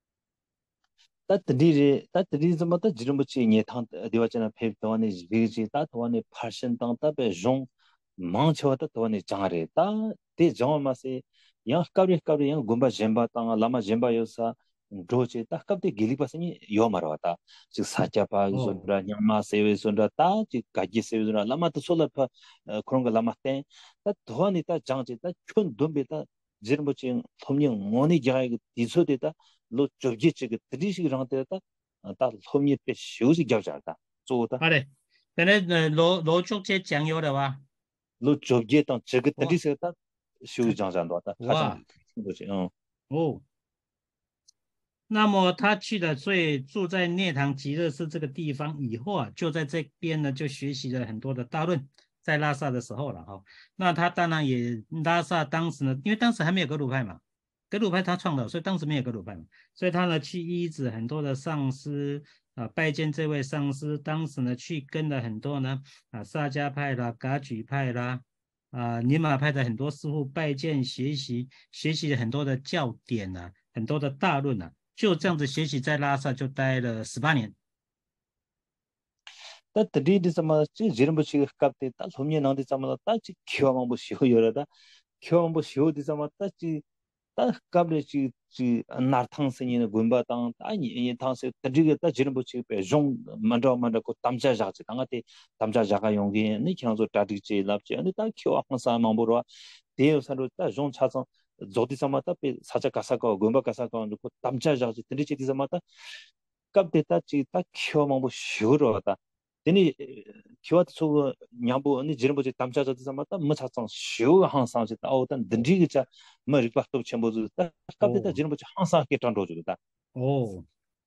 따드리리 따드리 좀다 지름부치 니탕 대화체나 펩도안에 지지 따도안에 팔신 땅 따베 종 망쳐다 도안에 장아레 따데 정마세 야 까리 까리 야 곰바 젬바 땅 라마 젬바 요사 로제 따깝데 길리바스니 요마라와다 즉 사자바 어, 존라 냐마 세웨 존라 따지 가지 세웨 존라 라마도 솔라파 그런 거 라마테 따 도안에 따 장제 따촌 돈베다 지름부치 톰령 모니 자이 디소데다 로 접지 그 드리시기랑 때다 다 홈이 때 쉬우지 겨자다 조다 好嘞，本来呃罗罗竹街讲油的哇， 로 접지 당 저거 哇 드리세다 쉬우지 장장도다 가장 哇 뭐지 어 哦，那么他去了，所以住在涅堂极乐寺这个地方以后啊，就在这边呢，就学习了很多的大论，在拉萨的时候了哈、哦。那他当然也拉萨当时呢，因为当时还没有格鲁派嘛，格鲁派他创的，所以当时没有格鲁派嘛，所以他呢去依止很多的上师啊，拜见这位上师，当时呢去跟了很多呢啊萨迦派啦、噶举派啦。啊，尼玛派的很多师傅拜见学习，学习了很多的教典啊，很多的大论啊，就这样子学习在拉萨就待了十八年。 다 드리디 sama 지 지름부치 갑때 다 홈이 나한테 sama 따지 키워만 뭐 쉬어 열어다 키워만 뭐 쉬어디 sama 따지 따 갑래 지지 나탕스니는 군바당 아니 이 당세 드리게 따 지름부치 배종 만져 만져 고 담자자지 당한테 담자자가 용기 니 향조 따디지 납지 아니 따 키워 항상 망보로 대여사로 따종 차선 조디 sama 따 사자 가사가 군바 가사가 놓고 담자자지 드리지 sama 따 갑때 따지 따 키워만 뭐 쉬어러다 되니 키와트 소 냐보 아니 지름보지 담자자도 삼았다 뭐 차상 쉬우 항상 지다 어떤 든지기자 뭐 리박도 첨보도 딱 갑니다 哦 지름보지 항상 이렇게 전도주다 哦，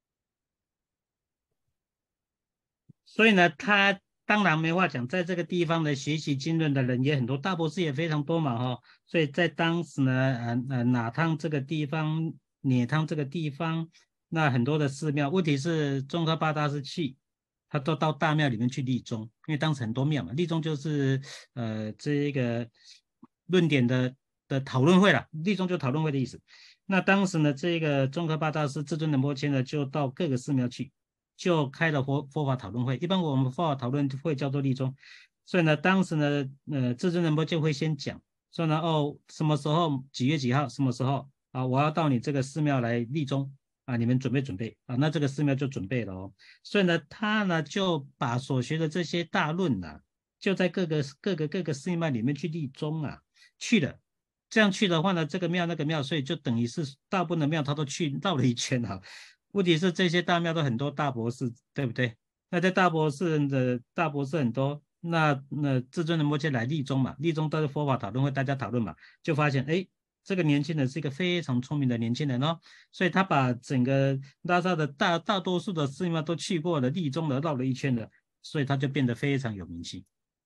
所以呢，他当然没话讲，在这个地方的学习经论的人也很多，大博士也非常多嘛哈、哦。所以在当时呢，呃呃，哪汤这个地方，聂汤这个地方，那很多的寺庙，问题是宗喀巴大师去。他都到大庙里面去立宗，因为当时很多庙嘛，立宗就是呃这一个论点的的讨论会啦，立宗就讨论会的意思。那当时呢，这个宗喀巴大师至尊仁波切呢，就到各个寺庙去，就开了佛佛法讨论会。一般我们佛法讨论会叫做立宗，所以呢，当时呢，呃，至尊仁波切会先讲说呢，哦，什么时候几月几号，什么时候啊，我要到你这个寺庙来立宗。啊，你们准备准备啊，那这个寺庙就准备了哦。所以呢，他呢就把所学的这些大论啊，就在各个各个各个寺庙里面去立宗啊，去了。这样去的话呢，这个庙那个庙，所以就等于是大部分的庙他都去绕了一圈哈、啊。 问题是这些大庙都很多大博士，对不对？那在大博士的大博士很多，那那至尊仁波切来立宗嘛，立宗都是佛法讨论会，大家讨论嘛，就发现哎，这个年轻人是一个非常聪明的年轻人哦，所以他把整个拉萨的大大多数的寺庙都去过了，立宗的绕了一圈的，所以他就变得非常有名气。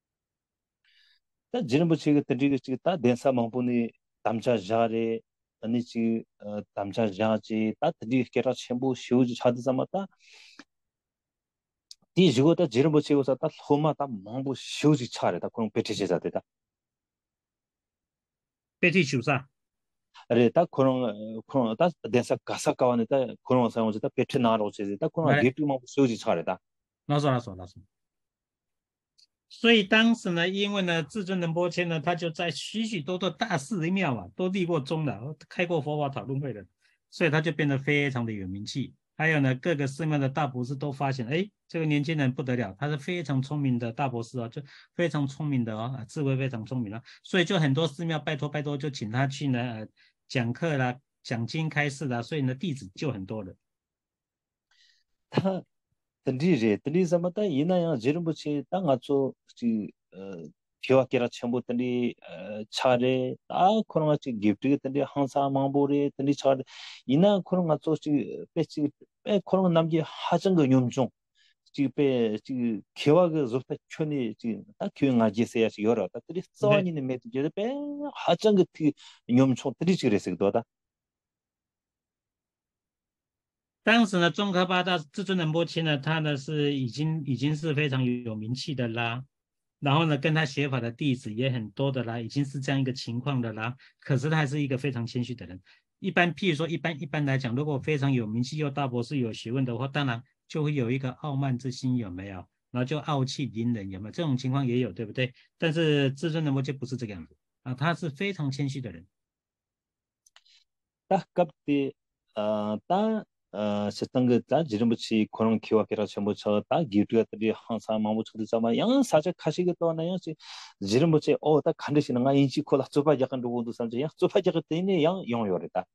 다 지름부치가 드리게 지금 다 densa 망보니 담자 자레 아니 지 담자 자지 다 드리 게라 첨부 쇼지 차드자마다 디 지고다 지름부치고서 다 호마 다 망보 쇼지 차레다 그런 베티제자데다 被剃手上。 아래 다 그런 그런 다 densa 가사카와네다 그런 상황에다 베트나로 제다 그런 来， 게트 망보 쇼지 차레다 老说老说老说。所以当时呢，因为呢，至尊仁波切呢，他就在许许多多大寺庙啊，都立过宗的，开过佛法讨论会的，所以他就变得非常的有名气。还有呢，各个寺庙的大博士都发现，哎，这个年轻人不得了，他是非常聪明的大博士哦，就非常聪明的哦，智慧非常聪明啊，所以就很多寺庙拜托拜托，就请他去呢、呃、讲课啦、讲经开示啦，所以呢弟子就很多了。 다 드리제 드리자마다 이나야 지름부치 땅 아초 지 기와케라 첨부더니 차례 아 그런 같이 기프트 던데 항상 망보레 던데 차례 이나 그런 같이 지 배치 배 그런 남기 하정 그 용종 지배 지 기와가 좋다 촌이 지딱 교행하지세야 여러 다들이 네. 써니는 메시지 배 하정 그 용종 드리지 그랬어 도다 当时呢，宗喀巴大至尊仁波切呢，他呢是已经已经是非常有名气的啦，然后呢，跟他学法的弟子也很多的啦，已经是这样一个情况的啦。可是他还是一个非常谦虚的人。一般，譬如说，一般一般来讲，如果非常有名气又大博士有学问的话，当然就会有一个傲慢之心，有没有？然后就傲气凌人，有没有？这种情况也有，对不对？但是至尊仁波切不是这个样子啊，他是非常谦虚的人。 딱 갑디 어따 어 세상에 다 지름부치 그런 기와케라 전부 저다 기르들이 항상 마음 붙여도 잡아 양 사자 가시겠다 나요 지름부치 어다 간드시는 거 인지 콜라 좁아 약간 로고도 산지 야 좁아 약간 되네 양 영어요랬다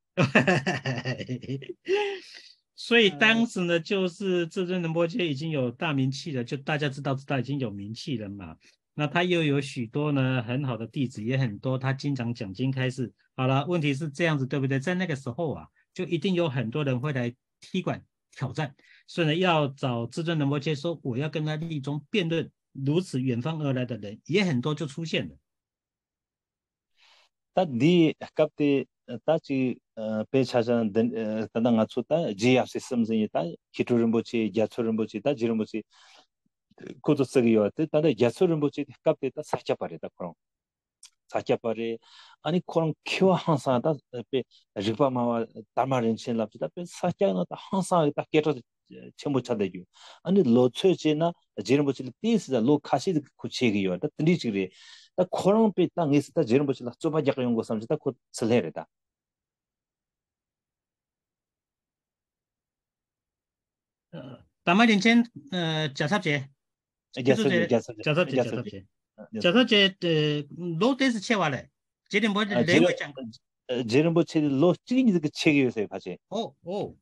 所以当时呢，就是至尊仁波切已经有大名气了，就大家知道知道已经有名气了嘛。那他又有许多呢很好的弟子，也很多，他经常讲经开示。好了，问题是这样子，对不对？在那个时候啊，就一定有很多人会来踢馆挑战，所以呢，要找至尊仁波切说我要跟他立宗辩论。如此远方而来的人也很多，就出现了。 딱네 갑디 따지 배차전 단당 맞췄다 지압 시스템이 다 기초름부치 야초름부치 다 지름부치 코도 쓰기 왔다 다들 야초름부치 갑디 다 사차바리다 그럼 사차바리 아니 그런 키와 항상 다 리바마와 담아린 신랍다 사차는 다 항상 다 깨져 전부 차대죠 아니 로츠지나 지름부치 띠스다 로 카시드 구치기 왔다 드리지리 다 그런 비 땅에 있다 지름부치 좁아 작은 연구 삼지다 그 슬레르다 呃，打慢点签，呃，贾少杰，就 jasur 是 jasur 贾少杰，贾 jasur 少杰，贾少杰的罗德是切完了，这点我啊지름 认为讲， 지름부치 로 찌니 그 책이어서 봐지 哦哦，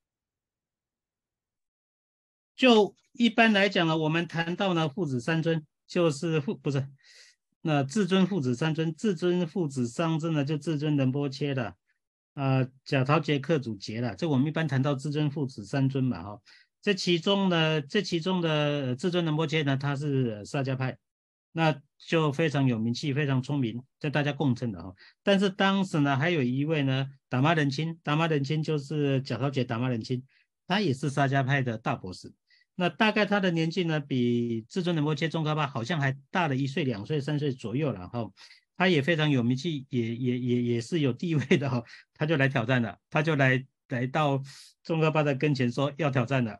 就一般来讲呢，我们谈到呢父子三尊，就是父不是，那至尊父子三尊，至尊父子三尊呢就至尊仁波切的，啊、呃，贾陶杰克祖杰了，这我们一般谈到至尊父子三尊嘛，哈、哦。这其中呢，这其中的至尊仁波切呢，他是萨迦派，那就非常有名气，非常聪明，在大家共称的哈、哦。但是当时呢，还有一位呢，达玛仁钦，达玛仁钦就是贾陶杰达玛仁钦，他也是萨迦派的大博士。那大概他的年纪呢，比至尊仁波切宗喀巴好像还大了一岁、两岁、三岁左右了哈、哦。他也非常有名气，也也也也是有地位的哈、哦。他就来挑战了，他就来来到宗喀巴的跟前说要挑战了。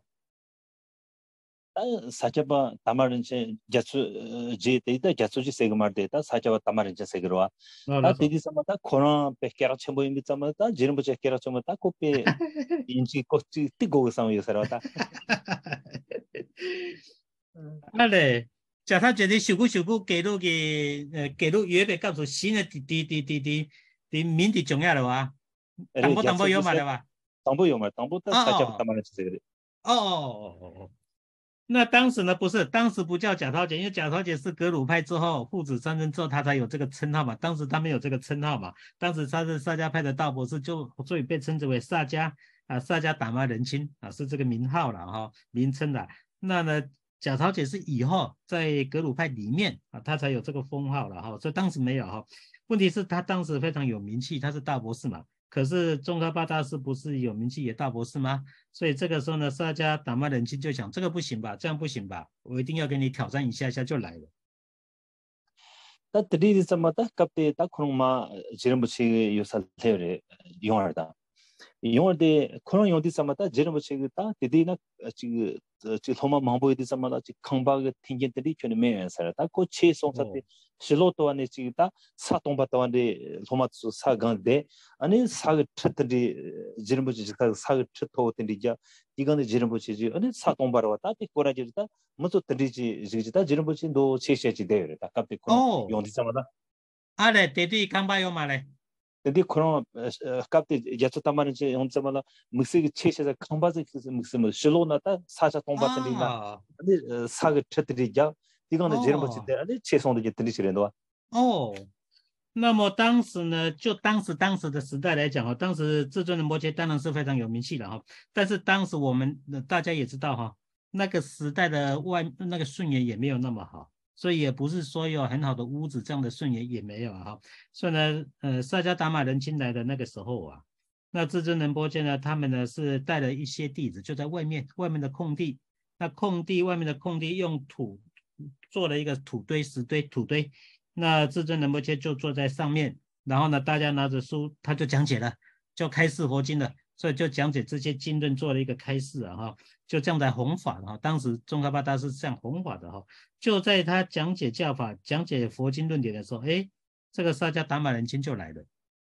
사자바 다마른체 자수 제데이다 자수지 세그마르데다 사자바 다마른체 세그로와 다 디디사마다 코나 베케라 첨보임비 자마다 지름부체 케라 첨보다 코페 인지 코치 뜨고 상황이서라다 那嘞，叫他觉得小姑小姑给路给呃给路越北告诉新的滴滴滴滴滴滴名的重要了哇，当不当不有嘛的哇。 당부有嘛，당부的사자 哦 담아는这个的。 哦哦哦哦哦，那当时呢不是，当时不叫贾涛姐，因为贾涛姐是格鲁派之后父子三人之后，他才有这个称号嘛。当时他没有这个称号嘛，当时他是萨迦派的大博士，就所以被称之为萨迦啊，萨迦达玛仁钦啊，是这个名号了哈、哦，名称了。那呢，贾涛姐是以后在格鲁派里面啊，他才有这个封号了哈、哦，所以当时没有哈、哦。问题是，他当时非常有名气，他是大博士嘛。可是宗喀巴大师不是有名气也大博士吗？所以这个时候呢，萨迦达玛仁钦就想，这个不行吧，这样不行吧，我一定要给你挑战一下，下就来了。 다 드리디 점마다 갑데 다 코롱마 지름부치 요살 테레 용하다 용어데 코롱 용디 점마다 지름부치 다 디디나 지 지 호마 망보이디 점마다 지 강바가 튕긴들이 켜네 메야사라 다 고치 송사데 실로토 안에 지다 사동바도 안에 호마츠 사간데 아니 사가 트들이 지름부치 가 사가 트토든디자 이거는 지름부치지 아니 사동바로 왔다 꼬라지다 무슨 드리지 지지다 지름부치 도 체시지 돼요 다 갑데 코롱 哦， 용디 점마다 啊嘞，弟弟刚巴有马嘞， 근데 그런 갑자기 야초 담아는지 혼자만 무슨 체시자 컴바즈 무슨 실로나다 사자 동바든이나 啊 근데 사가 쳤들이자 이거는 제일 멋지 哦 때 아니 최선도 이제 들리시려는 哦，那么当时呢，就当时当时的时代来讲哈，当时至尊仁波切当然是非常有名气的哈，但是当时我们大家也知道哈，那个时代的外那个顺延也没有那么好，所以也不是说有很好的屋子，这样的顺延也没有哈。所以呢，呃，萨迦达玛仁钦来的那个时候啊，那至尊仁波切呢，他们呢是带了一些弟子，就在外面外面的空地，那空地外面的空地用土做了一个土堆石堆土堆。那至尊仁波切就坐在上面，然后呢，大家拿着书，他就讲解了，就开示佛经了，所以就讲解这些经论，做了一个开示啊哈，就这样来弘法哈。当时宗喀巴大师是这样弘法的哈，就在他讲解教法、讲解佛经论点的时候，哎，这个萨迦达玛仁钦就来了。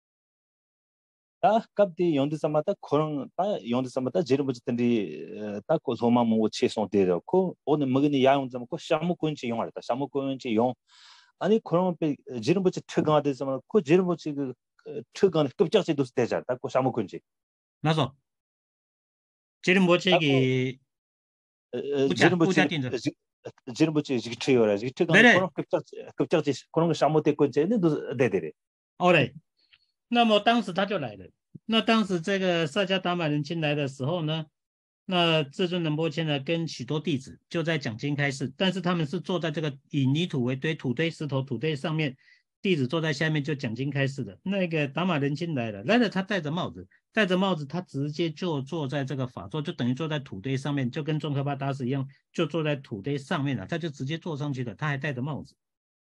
다 갑디 용디사마다 그런 다 용디사마다 제일 먼저 든디 다 고소마 뭐 최선대로 그 오늘 먹는 야용 좀 그 샤무군지 용하다 샤무군지 용 아니 그런 배 제일 먼저 특강하 되지만 그 제일 먼저 그 특강 급작지도 되잖아 그 샤무군지 那说，杰伦波切 다 给 그 不 제일 加不 먼저 加定的， 제일 먼저 이게 트요라 이게 특강 对对， 그런 급작지 급작지 그런 거 샤무대 건제는 되되래 哦嘞。那么当时他就来了。那当时这个萨迦达玛仁钦来的时候呢，那至尊仁波切呢跟许多弟子就在讲经开示，但是他们是坐在这个以泥土为堆、土堆、石头、土堆上面，弟子坐在下面就讲经开示的。那个达玛仁钦来了，来了他戴着帽子，戴着帽子他直接就坐在这个法座，就等于坐在土堆上面，就跟宗喀巴大师一样，就坐在土堆上面了，他就直接坐上去了，他还戴着帽子。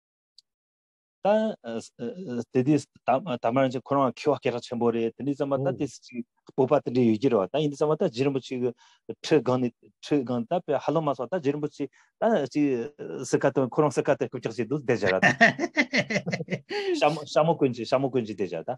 다 데디 다만 이제 코로나 키와케라 첨보레 데디 자마다 데스 보바들이 유지로 왔다 인디 자마다 지름부치 그 트건이 트건 답에 할로마서 다 지름부치 다지 스카토 코로나 스카토 그쪽지도 되잖아 샤모 샤모군지 샤모군지 되잖아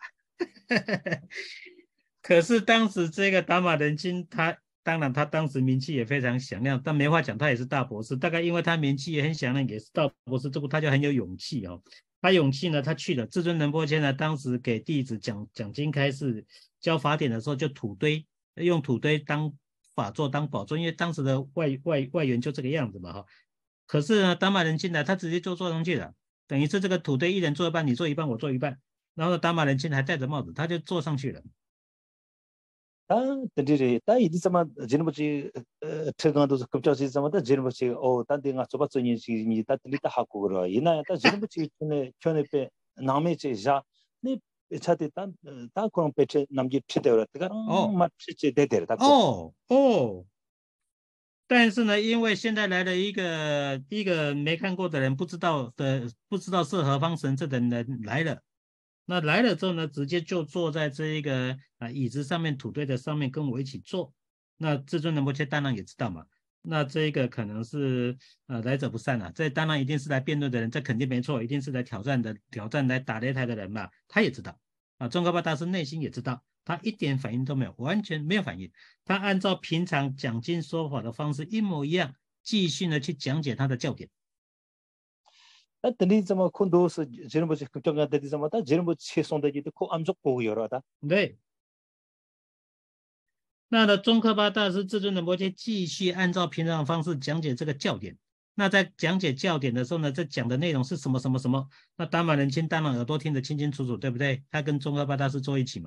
可是当时这个达玛仁钦，他当然他当时名气也非常响亮，但没话讲，他也是大博士。大概因为他名气也很响亮，也是大博士，这不他就很有勇气哦。他勇气呢，他去了。至尊仁波切呢，当时给弟子讲讲经开示、教法典的时候，就土堆用土堆当法座、当宝座，因为当时的外外外援就这个样子嘛哈。可是呢，达玛仁钦呢，他直接就坐上去了，等于是这个土堆一人坐一半，你坐一半，我坐一半。然后达玛仁钦还戴着帽子，他就坐上去了。 다 데디 다 이디 자마 지름부치 트건도 급작지 자마다 지름부치 어 단데가 저바서니 지니 다 들리다 하고 그러 이나 다 지름부치 전에 전에 빼 남에지 자네 차대 다 그런 배치 남기 치대로 때가 막 치치 대대로 다 哦哦，但是呢，因为现在来了一个一个没看过的人，不知道的不知道是何方神圣的人来了。 那来了之后呢，直接就坐在这一个啊椅子上面，土堆的上面跟我一起坐。那至尊仁波切当然也知道嘛，那这个可能是呃来者不善啊，这当然一定是来辩论的人，这肯定没错，一定是来挑战的，挑战来打擂台的人嘛，他也知道啊，宗喀巴大师内心也知道，他一点反应都没有，完全没有反应，他按照平常讲经说法的方式一模一样，继续呢去讲解他的教典。 다 데디 자마 콘도스 지름부치 급작가 데디 자마다 지름부치 최선대기도 코 암적 보고 열어다 对。 那的宗喀巴大师至尊仁波切继续按照平常的方式讲解这个教典。那在讲解教典的时候呢，这讲的内容是什么什么什么？那达玛仁钦当然耳朵听得清清楚楚，对不对？他跟宗喀巴大师坐一起嘛。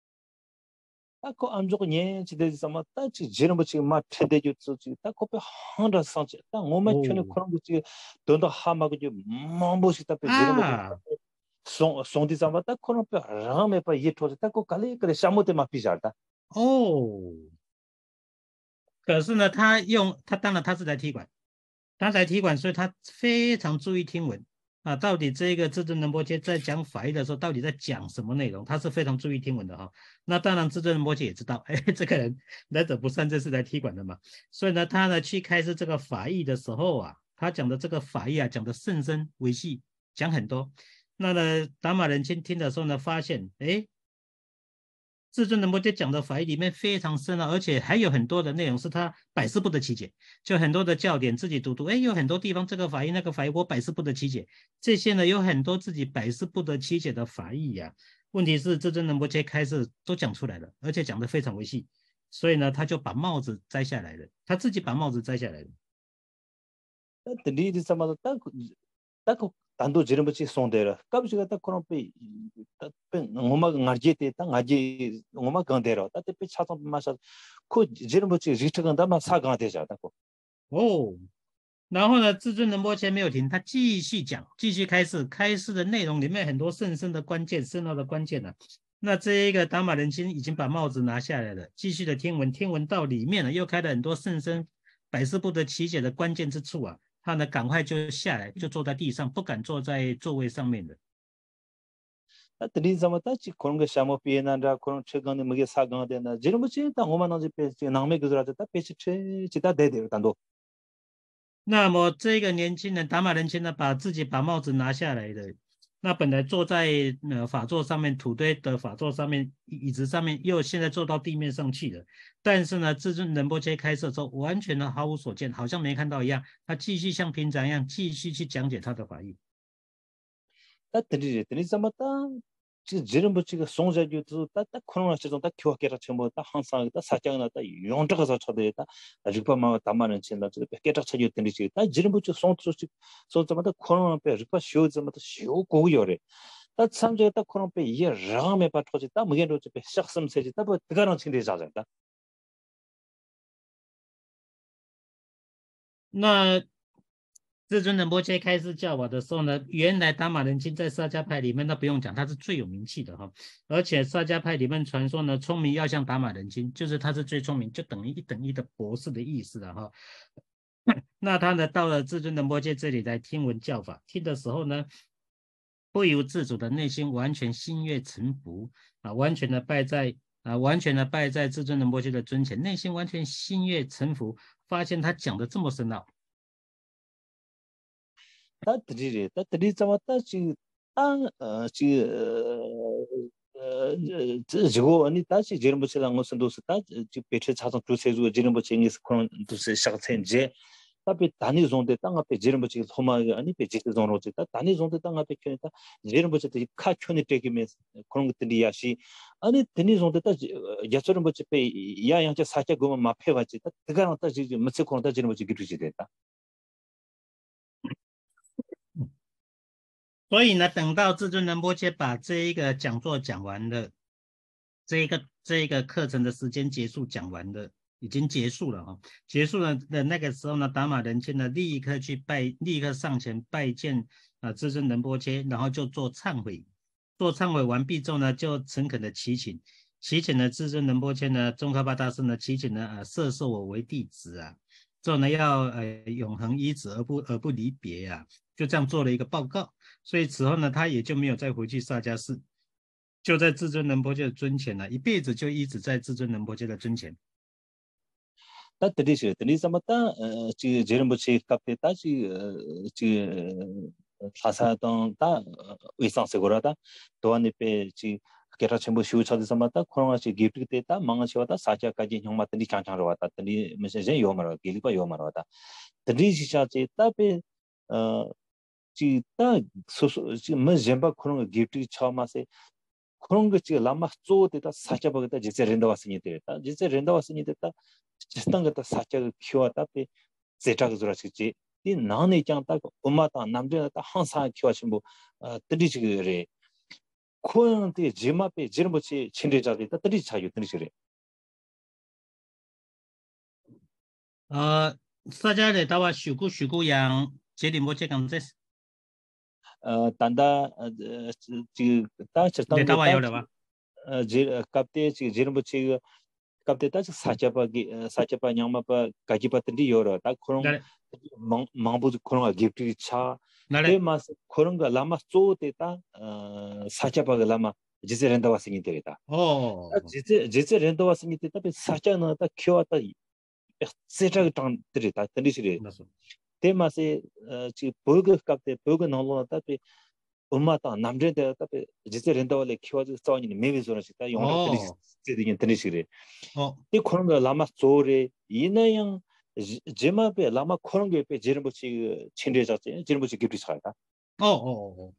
딱 그 안쪽 년 지대 sama 딱 지름 붙이 막 최대 jutsu 딱 코페 한다 상치 딱 오마 켜네 오. 그런 거지 돈도 하마고 좀 뭐뭐시 딱 지름 붙이 아. 송 송디 sama 딱 그런 거 라메 빠 이해 토지 딱그 갈리 그래 샤모테 막 비자다 哦。可是呢，他用他当然他是在踢馆，他在踢馆，所以他非常注意听闻啊，到底这个至尊仁波切在讲法义的时候，到底在讲什么内容，他是非常注意听闻的哈。那当然，至尊仁波切也知道，哎，这个人来者不善，这是来踢馆的嘛。所以呢，他呢去开示这个法义的时候啊，他讲的这个法义啊，讲的甚深维系，讲很多。那呢，达玛仁钦听的时候呢，发现，哎。至尊仁波切讲的法义里面非常深啊，而且还有很多的内容是他百思不得其解，就很多的教典自己读读，哎，有很多地方这个法义那个法义我百思不得其解，这些呢有很多自己百思不得其解的法义呀、啊。问题是至尊仁波切开始都讲出来了，而且讲得非常维系，所以呢他就把帽子摘下来了，他自己把帽子摘下来了。 딱 리디 sama 딱딱 단도 지름 붙이 송대라 갑시가 딱 그런 빼딱 엄마 나르제테 딱 아지 엄마 간대라 딱 빼 차선 마셔 그 지름 붙이 리트간다 마 사강 되자 딱 哦，然后呢，至尊仁波切没有停，他继续讲，继续开示，开示的内容里面很多甚深的关键，深奥的关键呢、啊。那这一个达玛仁钦已经把帽子拿下来了，继续的听闻，听闻到里面了，又开了很多甚深、百思不得其解的关键之处啊。他呢，赶快就下来，就坐在地上，不敢坐在座位上面的。 딱 리디 sama 딱 그런 거 샤모 피에나라 그런 최근에 뭐게 사강 되나 지름 붙이 딱 오만 원지 빼 남매 그들한테 딱 빼치 지다 대대 단도 那么这个年轻人达玛仁钦呢，把自己把帽子拿下来的。那本来坐在呃法座上面土堆的法座上面椅子上面，又现在坐到地面上去了。但是呢，至尊仁波切开设之后，完全的毫无所见，好像没看到一样。他继续像平常一样，继续去讲解他的法义。 딱 드리지 드리 sama 딱 지금 지름 붙이가 송자주도 딱딱 코로나 시즌 딱 교학계라 처음 딱 항상 딱 사장나 딱 용적어서 쳐대다 아직밤마 담만은 친다 저 백개딱 쳐주 드리지 딱 지름 붙이 송투 송자마다 코로나 빼 아직밤 쇼즈마다 쇼 고요래 딱 삼제 딱 코로나 빼 이게 라메 빠터지 딱 무게로 저 시작섬 세지 딱 그거랑 친데 자자다 那至尊仁波切开示教法的时候呢，原来达玛仁钦在萨迦派里面，那不用讲，他是最有名气的哈。而且萨迦派里面传说呢，聪明要像达玛仁钦，就是他是最聪明，就等于一等一的博士的意思了哈。那他呢，到了至尊仁波切这里来听闻教法，听的时候呢，不由自主的内心完全心悦诚服啊，完全的拜在啊，完全的拜在至尊仁波切的尊前，内心完全心悦诚服，发现他讲的这么深奥。 딱 드리지 딱 드리 sama 딱 지금 딱 지금 저 저거 아니 다시 지름 붙이랑 무슨 도스 딱 지금 배치 차선 두 세주 지름 붙이는 그런 도스 시작된지 답이 단위 존데 땅 앞에 지름 붙이 소마 아니 배치 존으로 딱 단위 존데 땅 앞에 켜니까 지름 붙이 카 켜니 되기면 그런 것들이 야시 아니 단위 존데 딱 야처럼 붙이 배 야양자 사자 그만 마페 왔지 딱 그거랑 딱 지금 무슨 그런 딱 지름 붙이 기르지 됐다 所以呢，等到至尊仁波切把这一个讲座讲完了，这一个这一个课程的时间结束讲完了，已经结束了哈。结束了的那个时候呢，达玛仁钦呢立刻去拜，立刻上前拜见啊至尊仁波切，然后就做忏悔。做忏悔完毕之后呢，就诚恳的祈请，祈请了至尊仁波切呢，宗喀巴大师呢，祈请呢啊，摄受我为弟子啊，之后呢要呃永恒依止而不而不离别啊。 就这样做了一个报告，所以此后呢，他也就没有再回去萨迦寺，就在至尊仁波切的尊前呢，一辈子就一直在至尊仁波切的尊前。 딱 드리시 드리 sama 딱 지금 지름 붙이 카페 딱 지금 지금 사사동 딱 위상세고라다 도안이 빼 지금 게라 전부 쉬우 찾아서 맞다 코로나시 기프트 때다 망아시와다 사자까지 형마들이 장장으로 왔다 드리 메시지 요마로 길과 요마로 왔다 드리시샤지 따베 어 지금 딱 소소 지금 뭐 젬바 그런 거 기프트 처음에 그런 거 지금 라마 쪼데다 사자버겠다 지세 렌다 왔으니 되다 지세 렌다 왔으니 됐다 지스탄 것다 사자가 키워다 때 제자가 들어지지 이 나네 장다 엄마다 남자다 항상 키워신 뭐 드리지그래 코한테 제마페 제르버치 친리자들다 드리지 차요 드리지래 呃，大家来到啊，修古修古样，这里没这讲这， 어 단다 지금 다 来 certain 到 게 啊 다 有了吧？ 제 갑대 지금 제르버치 갑대 다 사자바기 사자바 냥마바 가지바든지 요러 다 그런 来 망부즈 그런 거 기프트 차 来来， 때마스 그런 거 라마 쪼데다 사자바가 라마 지세 렌다 왔으니 되겠다 哦， 지세 지세 렌다 왔으니 되다 사자는 다 키워다 세자가 장 들이다 들이시리 那是， 때마세 지금 버거 갑대 버거 나올라다 엄마다 남자들 답에 지세 렌다월에 키워서 싸우니 매매소라시다 용어 들이 어, 되긴 들이시리 어, 이 그런 거 라마 조레 이나양 제마베 라마 그런 게 제르부치 친례자지 제르부치 기프트 차다 哦哦哦，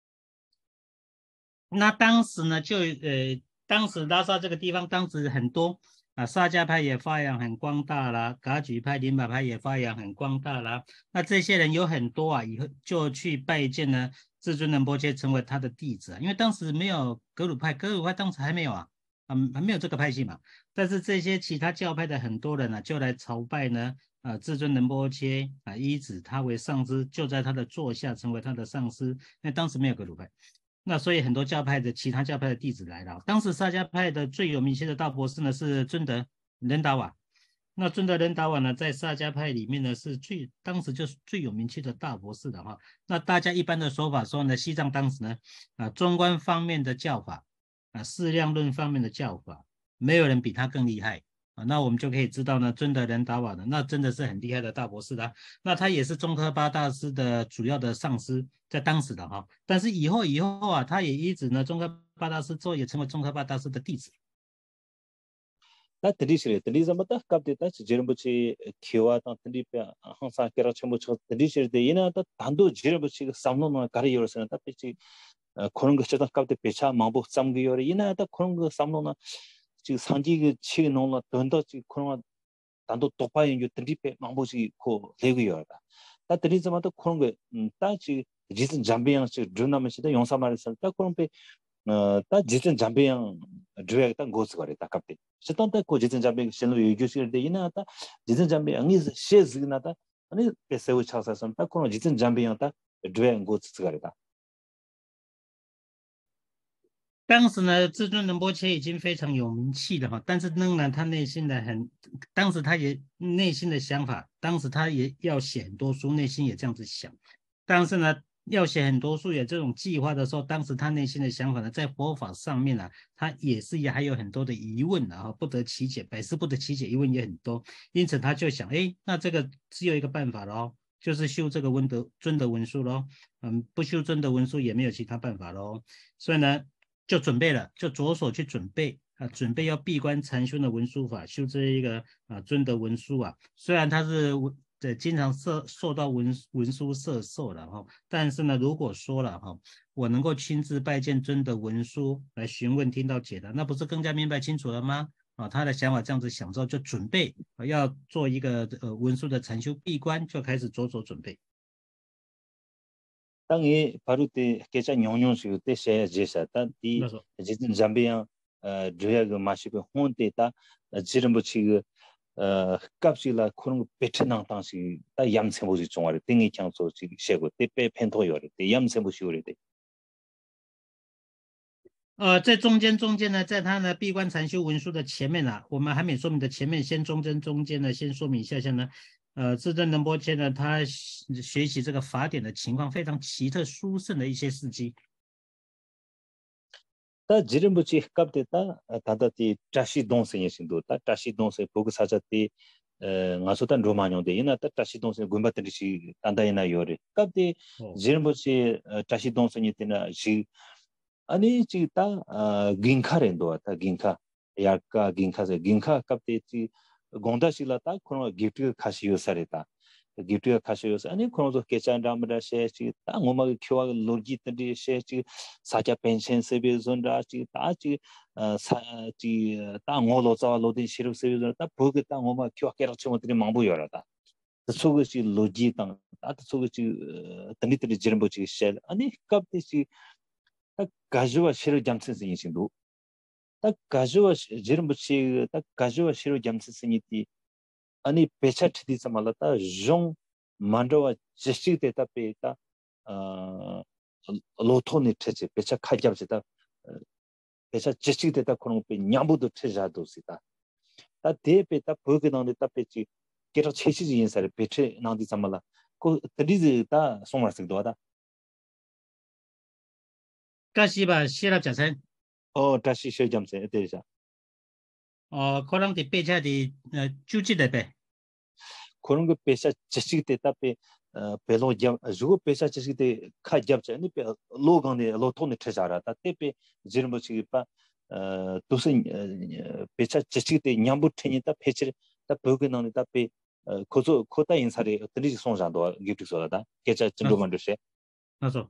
那当时呢，就呃，当时拉萨这个地方，当时很多啊，萨迦派也发扬很光大啦，噶举派、灵宝派也发扬很光大啦。那这些人有很多啊，以后就去拜见呢至尊仁波切，成为他的弟子啊。因为当时没有格鲁派，格鲁派当时还没有啊，啊，还没有这个派系嘛。但是这些其他教派的很多人呢、啊，就来朝拜呢，啊，至尊仁波切啊，依止他为上师，就在他的座下成为他的上师。因为当时没有格鲁派。那所以很多教派的其他教派的弟子来了。当时萨迦派的最有名气的大博士呢是尊德仁达瓦。那尊德仁达瓦呢，在萨迦派里面呢是最当时就是最有名气的大博士的哈。那大家一般的说法说呢，西藏当时呢啊中观方面的教法啊释量论方面的教法，没有人比他更厉害。啊，那我们就可以知道呢，尊德仁达瓦呢，那真的是很厉害的大博士啦。那他也是宗喀巴大师的主要的上师，在当时的哈。但是以后以后啊，他也一直呢，宗喀巴大师之后也成为宗喀巴大师的弟子。 다 드리시래 드리자마다 갑데다 제르부치 키와다 드리페 항상 깨라 첨부쳐 드리시래 이나다 단도 제르부치 삼노나 가리요르스나 답치 그런 거 저다 갑데 배차 마부 삼기요르 이나다 그런 거 삼노나 지금 상지 치 놓나 던더 지 그런 단도 똑바인 요 드리페 마부지 고 레고요다 다 드리자마다 그런 거 따지 지진 잠비양 지 드나면시다 용사마르선 딱 그런 페 다 지진 잠비양 드레다 고스 거래 딱 갑데 시탄다 고 지진 잠비 신로 유교시르데 이나다 지진 잠비 ang이 셰즈나다 아니 베세우 차사선 딱 그런 지진 잠비양다 드레 고스 거래다 当时呢，至尊仁波切已经非常有名气了哈，但是仍然他内心的很，当时他也内心的想法，当时他也要写很多书，内心也这样子想，但是呢，要写很多书有这种计划的时候，当时他内心的想法呢，在佛法上面啊，他也是也还有很多的疑问啊，不得其解，百思不得其解，疑问也很多，因此他就想，哎，那这个只有一个办法咯，就是修这个温德尊德文书咯，嗯，不修尊德文书也没有其他办法咯，所以呢。就准备了，就着手去准备啊，准备要闭关禅修的文书法，修这一个啊尊德文书啊。虽然他是呃经常受受到文文书摄受了哈，但是呢，如果说了哈，我能够亲自拜见尊德文书来询问，听到解答，那不是更加明白清楚了吗？啊，他的想法这样子想之后，就准备啊要做一个呃文书的禅修闭关，就开始着手准备。 땅이 바로 때 계자 뇽뇽시 때 셰야 제사다 디 지진 잠비양 어 드야그 마시고 혼데다 지름부치 그 어, 값이라 그런 거 베트남 당시 다 얌세보지 종아리 땡이 창소 지 셰고 때페 펜토요리 때 얌세보시 요리 때 呃，在中间中间呢，在他呢闭关禅修文书的前面啊，我们还没说明的前面，先中间中间呢，先说明一下下呢，呃，至尊仁波切呢，他学习这个法典的情况非常奇特殊胜的一些事迹。 다 지름부치 값데다 다다티 자시 동생이 신도다 자시 동생 보고 사자티 에 나소단 로마뇽데 이나다 자시 동생 군바트리시 단다이나 요레 값데 지름부치 자시 동생이 되나 지 아니 지다 긴카렌도 왔다 긴카 약가 긴카세 긴카 값데 지 공다실라다 코노 기프트 카시요 사레다 기투야 카시요스 아니 코노도 케찬람라 셰치 다 모마 큐와 로지 던디 셰치 사자 펜션 서비스온라 치 다치 사치 다 모로자 로딘 시르 서비스 다 보게 다 모마 큐와 케라치 모드리 망부여라다 소그시 로지 땅 다트 소그시 던디트리 지름보치 셰 아니 갑티시 딱 가주와 시르 잠센스 인신도 딱 가주와 지름보치 딱 가주와 시르 잠센스니티 아니 배차트디 사말라타 종 만도와 제시데타 페타 어 로토니 체체 배차 카잡지다 배차 제시데타 코노페 냠부도 체자도시다 다 데페타 보게 나온데 따페치 게로 체시지 인사를 배체 나온디 사말라 고 드리즈다 송마스도다 가시바 시랍 자선 어 다시 셔점세 되자 어 코랑디 빼자디 주지대배 그런 거 배차 제시데 따페 벨로 잠 주고 배차 제시데 카잡자 아니 로간데 로토니 체자라다 테페 지름보치기파 어 도슨 배차 제시데 냠부 트니다 배치 다 보게 나오니 따페 고조 코타 인사리 드리지 송장도 기트소다 개차 진도만도세 맞아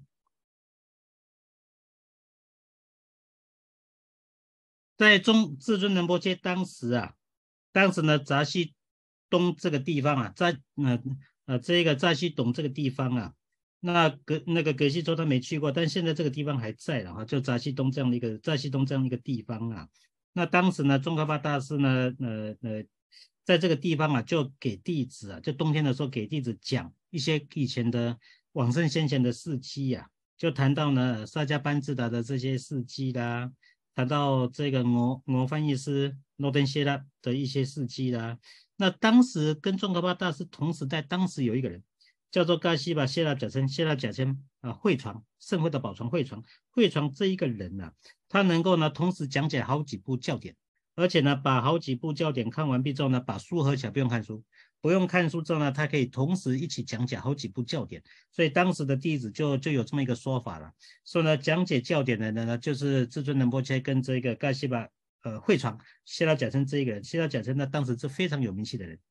在中至尊仁波切当时啊，当时呢扎西东这个地方啊，在呃呃这个扎西东这个地方啊，那格那个格西州他没去过，但现在这个地方还在了哈，就扎西东这样的一个扎西东这样的一个地方啊。那当时呢，宗喀巴大师呢，呃呃，在这个地方啊，就给弟子啊，就冬天的时候给弟子讲一些以前的往生先贤的事迹呀、啊，就谈到呢萨迦班智达的这些事迹啦。谈到这个俄俄翻译师诺登谢拉的一些事迹啦，那当时跟宗喀巴大师同时代，当时有一个人叫做嘎西巴谢拉贾称谢拉贾称啊会传圣会的宝传会传会传这一个人呢、啊，他能够呢同时讲解好几部教典，而且呢把好几部教典看完毕之后呢，把书合起来不用看书。不用看书之后呢，他可以同时一起讲解好几部教典，所以当时的弟子就就有这么一个说法了，说呢讲解教典的人呢，就是至尊仁波切跟这个盖西巴呃会传谢拉贾称这一个人，谢拉贾称呢当时是非常有名气的人。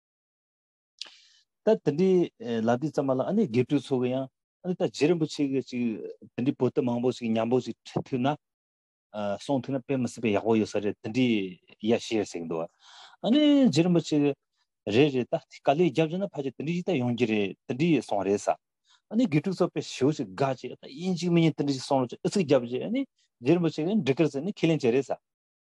다 든디 라디 자말라 아니 게투 소게야 아니 다 지름부치 지 든디 보트 망보시 냠보시 트트나 어 송트나 페마스베 야고 요서레 든디 야시에 생도 아니 지름부치 레레다 칼리 잡जना 파제 든디다 용지레 든디 송레사 아니 게투 소페 쇼시 가지 인지미니 든디 송로 으스 잡지 아니 지름부치는 드커스니 킬린 제레사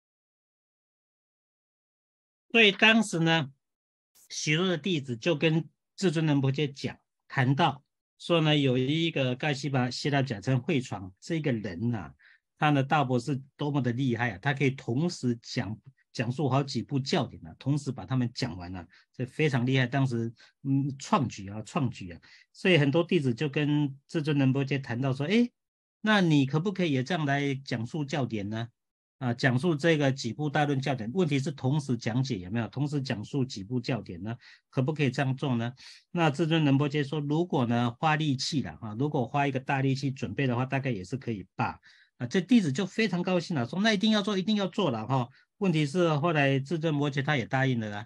所以当时呢，许多的弟子就跟至尊仁波切讲，谈到说呢，有一个盖西巴希拉贾称会传这个人啊，他的大伯是多么的厉害啊，他可以同时讲讲述好几部教典啊，同时把他们讲完了、啊，这非常厉害。当时嗯创举啊，创举啊，所以很多弟子就跟至尊仁波切谈到说，哎，那你可不可以也这样来讲述教典呢？啊，讲述这个几部大论教典，问题是同时讲解有没有？同时讲述几部教典呢？可不可以这样做呢？那至尊仁波切说，如果呢花力气了啊，如果花一个大力气准备的话，大概也是可以罢。啊，这弟子就非常高兴了，说那一定要做，一定要做了哈。问题是后来至尊仁波切他也答应了啦。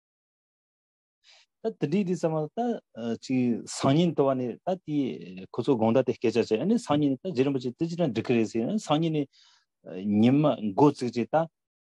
다 드리디 사마다 지 상인 또한에 따디 고소 공다데 계자제 아니 상인 따 지름부지 뜨지란 드크레시 상인이 님마 고즈지다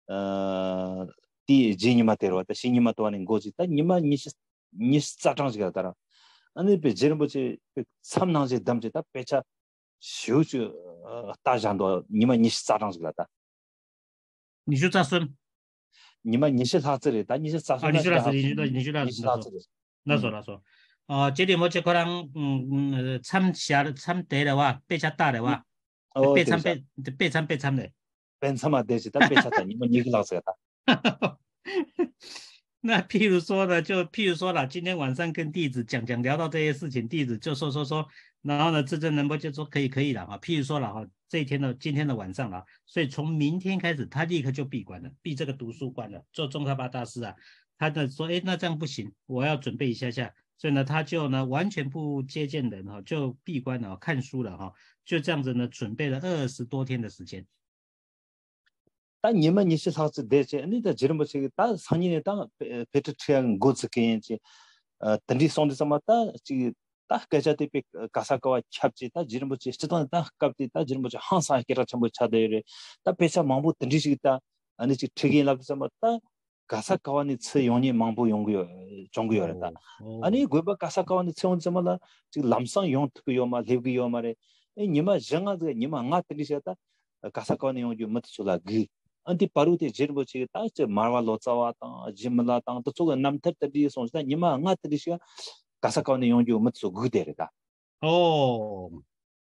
어디 지니마테로다 시니마 또한에 고지다 님마 니시 니시 짜장지가 따라 아니 베 지름부지 삼나제 담제다 배차 쇼주 따장도 님마 니시 짜장지가다 你就这孙。 你们你是他这里，但你是咋说？ 啊，你是那是你是你是那你是他这里， 那说那说，哦，这里我这可能嗯嗯参下参得的话，被他大的话，被参被被参被参的， 被参嘛，对是，但被参的，你们你个老师的。 那譬如说呢，就譬如说了，今天晚上跟弟子讲讲聊到这些事情，弟子就说说说，然后呢，至尊仁波切说可以可以了啊。譬如说了哈，这一天的今天的晚上了，所以从明天开始，他立刻就闭关了，闭这个读书关了。做宗喀巴大师啊，他呢说，哎，那这样不行，我要准备一下下，所以呢，他就呢完全不接见人哈，就闭关了，看书了哈，就这样子呢，准备了二十多天的时间。 但你们你是他是得这，你的这么这个，但上年当别的这样过去给人家， 어 던지 손데 삼았다 지 딱 가자데 백 가사가와 캡지 다 지름부지 스톤 딱 갑디 다 지름부지 항상 깨라 전부 차대래 다 배차 망부 던지시겠다 아니 지 특이 납 삼았다 가사가와니 츠 용이 망부 용구요 정구요라다 오, 오, 아니 그바 가사가와니 츠 온자마라 지 람상 용 특이 요마 레비 요마레 이 니마 정아드 니마 anga 던지시겠다 가사가와니 용주 못줄라 그 안티 파루테 지름부지 다저 마와 로자와다 짐라다 또 저거 남터 던지 손자 니마 anga 던지시가 가사가운데 용주 못서 그대로다. 哦，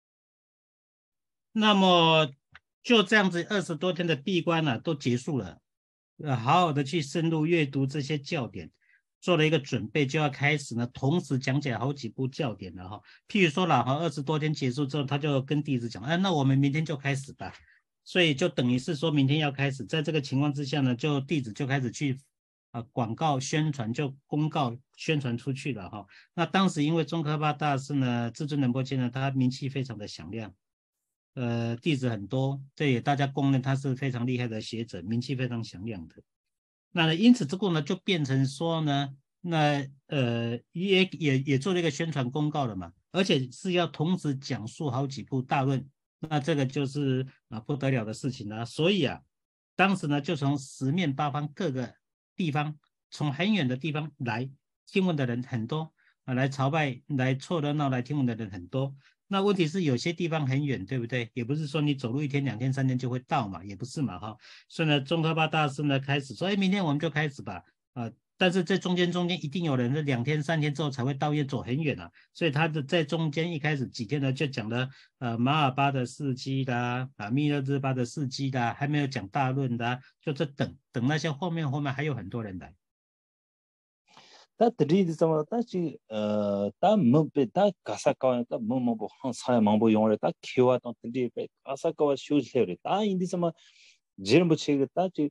那么就这样子二十多天的闭关呢、都结束了，呃，好好的去深入阅读这些教典，做了一个准备，就要开始呢，同时讲解好几部教典了哈。譬如说了哈，二十多天结束之后，他就跟弟子讲，哎、那我们明天就开始吧。所以就等于是说明天要开始，在这个情况之下呢，就弟子就开始去啊、广告宣传，就公告宣传出去了哈。那当时因为宗喀巴大师呢，至尊仁波切呢，他名气非常的响亮，呃，弟子很多，这也大家公认他是非常厉害的学者，名气非常响亮的。那呢因此这个呢，就变成说呢，那呃也也也做了一个宣传公告了嘛，而且是要同时讲述好几部大论，那这个就是啊不得了的事情了。所以啊，当时呢就从十面八方各个地方，从很远的地方来听闻的人很多啊，来朝拜、来凑热闹、来听闻的人很多。那问题是有些地方很远，对不对？也不是说你走路一天、两天、三天就会到嘛，也不是嘛，哈。所以呢，宗喀巴大师呢开始说，哎，明天我们就开始吧，啊、呃，但是在中间中间一定有人是两天、三天之后才会到，也走很远啊。所以他的在中间一开始几天呢，就讲了呃马尔巴的事迹啦，啊密勒日巴的事迹啦，还没有讲大论的、啊，就在等等那些后面后面还有很多人来。 다 드리디 sama 다 지, 다 뭐베 다 가사카와 다 뭐뭐 한 사야 망보 용어를 다 키와 또 드리 베 가사카와 쇼즈레 다 인디 sama 지름부 치가 다 지,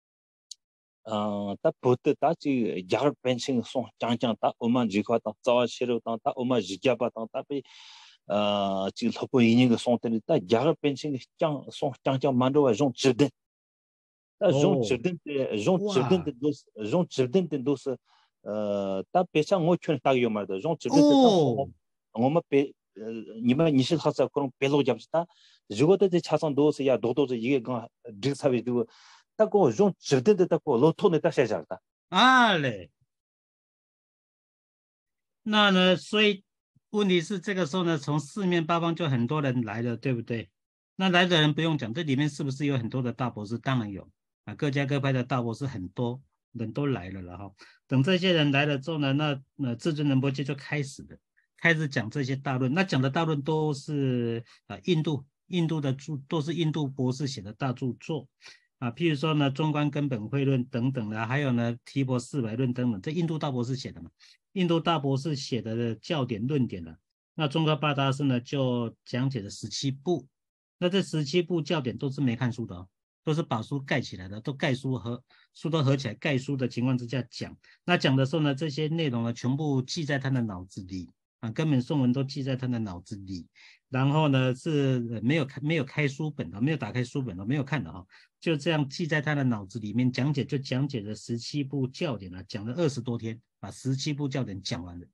다 보트 다지 야르 펜싱 송 짱짱 다 오만 지과 다 자와 시르 다 오마 지갸바 다베 어 지 로포 이닝 송테리 다 야르 펜싱 짱송 짱짱 만도와 종 지든 종 哦， 지든 종 지든 哇， 종 지든 도스 어, 다 배상 오천 딱요 말도 좀 지르듯 딱 哦， 엄마 배 니마 니실 하자 그런 배로 잡시다 저것도 이제 차선 도스야 도도서 이게 그 릭사비도 딱고 좀 지르듯 딱고 로토네 딱 세자다 啊嘞，那呢，所以问题是这个时候呢，从四面八方就很多人来了，对不对？那来的人不用讲，这里面是不是有很多的大博士？当然有啊，各家各派的大博士很多人都来了了哈。等这些人来了之后呢，那那至尊仁波切就开始了，开始讲这些大论。那讲的大论都是啊、呃、印度印度的著，都是印度博士写的大著作啊，譬如说呢中观根本会论等等的，还有呢提婆四百论等等，这印度大博士写的嘛。印度大博士写的教典论点了，那宗喀巴大师呢就讲解了十七部，那这十七部教典都是没看书的哦，都是把书盖起来的，都盖书和书都合起来盖书的情况之下讲。那讲的时候呢，这些内容呢全部记在他的脑子里啊，根本颂文都记在他的脑子里。然后呢是没有开没有开书本的，没有打开书本的，没有看的哈、哦，就这样记在他的脑子里面。讲解就讲解了十七部教典了，讲了二十多天。把十七部教典讲完了。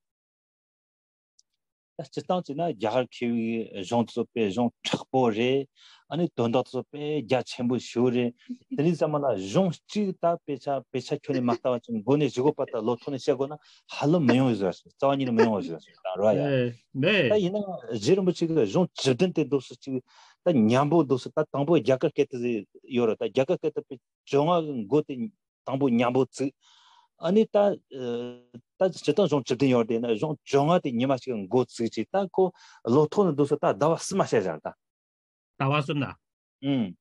저 땅지나 야할 키위 종츠페 종 착보레 아니 돈다츠페 야 첨부 쇼레 드리자마나 종치다 페차 페차 촌에 막다와 좀 고네 주고 봤다 로톤에 시작거나 할로 메용이었어. 자원이는 메용이었어. 라야. 네, 다 네. 이나 지름부 지금 종 지든데 도스 지금 다 냠보 도스 다 당보 약을 깼듯이 요러다 약을 깼듯이 정확한 고티 당보 냠보 지 아니 다 다 저도 좀 지든 요르데나 좀 정확히 니마시는 고츠지 따고 로톤은 도서 다 나와 스마셔자다. 打花孙的， 음.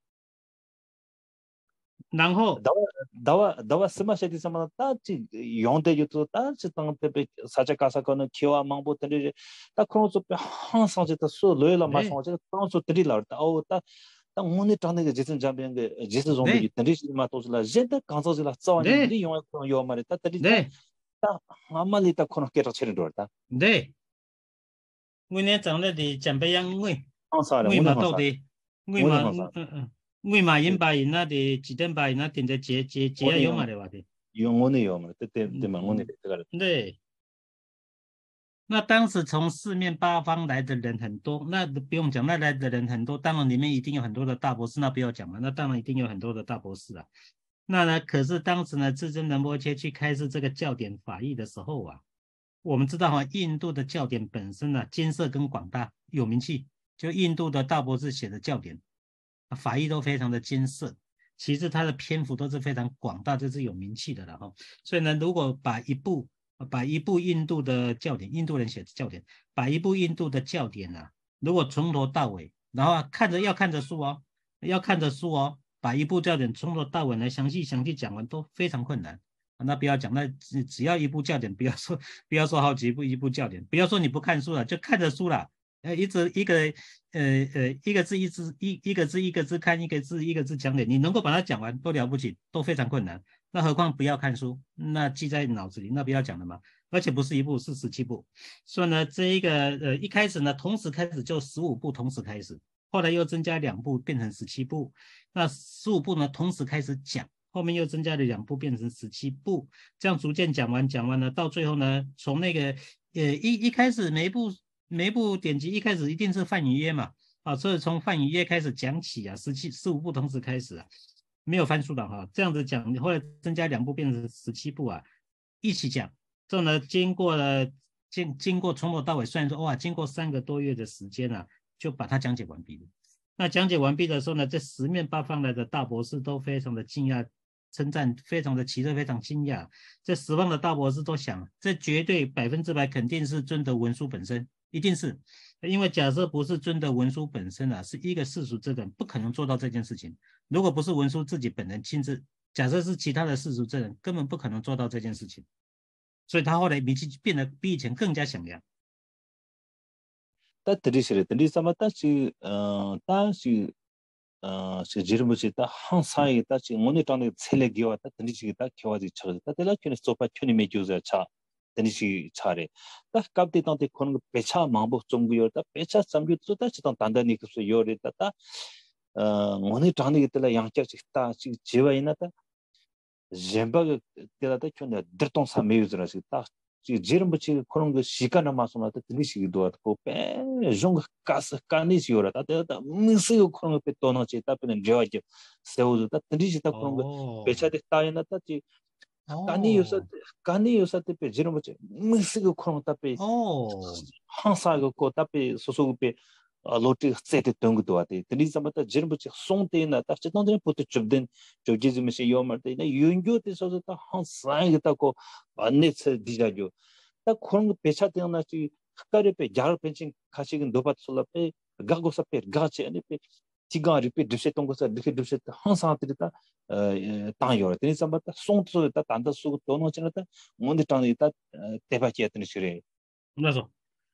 然后 나와 나와 나와 스마셔디 사마나 따지 용대 유도 따지 땅때 사자 가사거는 키와 망보들이 딱 그런 쪽 항상 저도 수 로열라 네, 마찬가지 그런 쪽 들이라 어따 딱 오늘 장내 그 지선 잡는 게 지선 좀비 네, 들이 마토슬라 제다 간서슬라 싸우니 네, 들이 용어 요 말에 따 들이 딱 네, 아말리 딱 코너 깨라 치는 거다. 네.我呢长得的讲白样我， 항상 我 오늘 嘛到 항상 的，我 오늘 嘛 항상 嗯嗯，我嘛因白因那的几点白那点在节节节要 오늘 用 용 嘛的话的， 용어는 요 말. 그때 嗯 때만 오늘 嗯， 내가 对。 那当时从四面八方来的人很多，那不用讲，那来的人很多，当然里面一定有很多的大博士，那不要讲了，那当然一定有很多的大博士啊。那呢，可是当时呢，至尊仁波切去开示这个教典法义的时候啊，我们知道哈、啊，印度的教典本身呢、啊，艰涩跟广大，有名气。就印度的大博士写的教典，法义都非常的艰涩，其实它的篇幅都是非常广大，这是有名气的了哈。所以呢，如果把一部把一部印度的教典，印度人写的教典，把一部印度的教典啊，如果从头到尾，然后、啊、看着要看着书哦，要看着书哦，把一部教典从头到尾来详细详细讲完都非常困难。那不要讲，那只只要一部教典，不要说不要说好几部一部教典，不要说你不看书了，就看着书了。呃，一直一个呃呃一个字一字一一个字一个字看，一个字一个字讲点，你能够把它讲完都了不起，都非常困难。那何况不要看书，那记在脑子里，那不要讲了嘛。而且不是一部，是十七部。所以呢，这一个呃一开始呢，同时开始就十五部同时开始，后来又增加两部变成十七部。那十五部呢同时开始讲，后面又增加了两部变成十七部，这样逐渐讲完讲完了，到最后呢，从那个呃一一开始每一部。每一部典籍一开始一定是梵语耶嘛，啊，所以从梵语耶开始讲起啊，十七十五部同时开始啊，没有翻书的哈，这样子讲，后来增加两部变成十七部啊，一起讲，这呢经过了经经过从头到尾，虽然说哇，经过三个多月的时间啊，就把它讲解完毕了。那讲解完毕的时候呢，这十面八方来的大博士都非常的惊讶，称赞非常的奇特，非常惊讶。这十方的大博士都想，这绝对百分之百肯定是尊德文殊本身。一定是，因为假设不是尊的文殊本身啊，是一个世俗之人，不可能做到这件事情。如果不是文殊自己本人亲自，假设是其他的世俗之人，根本不可能做到这件事情。所以他后来名气变得比以前更加响亮。 다 드리시래 드리사마 따시 어 따시 어 시지르무시 따 한사이 따시 모니터네 셀레기와 따 드리시 따 켜와지 쳐다 따 데라 켜네 소파 켜니 메주자 차 드리시 차레 따 갑디 땅데 코는 배차 망보 정부여 따 배차 삼규 또 치던 단단히 그서 요레 따 어 모니터네 기텔라 양짝 따 지와이나 따 젬바가 때라다 켜네 드르통 사메유즈라시 따 지름부치 그런 거 시간을 맞서나도 들리시기도 하고 배 종가 가스 까니시오라 다다 무슨 그런 거 또노지 답변은 저기 세우다 들리시다 그런 거 어, 배차대 따이나 따지 까니요서 어, 까니요서 때 지름부치 무슨 그런 거 답변 어, 항상 그 답변 소소급에 로티 세트 동도 와대 들리자마자 지름부치 송대나 따지 동들 부터 줍된 저기즈미시 요마데나 윤교대 소소다 항상 있다고 안내서 디자죠 딱 그런 거 배차되나지 흑가리페 잘 펜칭 가시긴 노바솔라페 가고사페 가치 아니페 지가리페 드세던 것서 이렇게 드세 항상 들다 어 땅요 되니 삼바다 송토다 단다 수고 도노 지나다 뭔데 땅이다 대바치 했더니 시래 那种。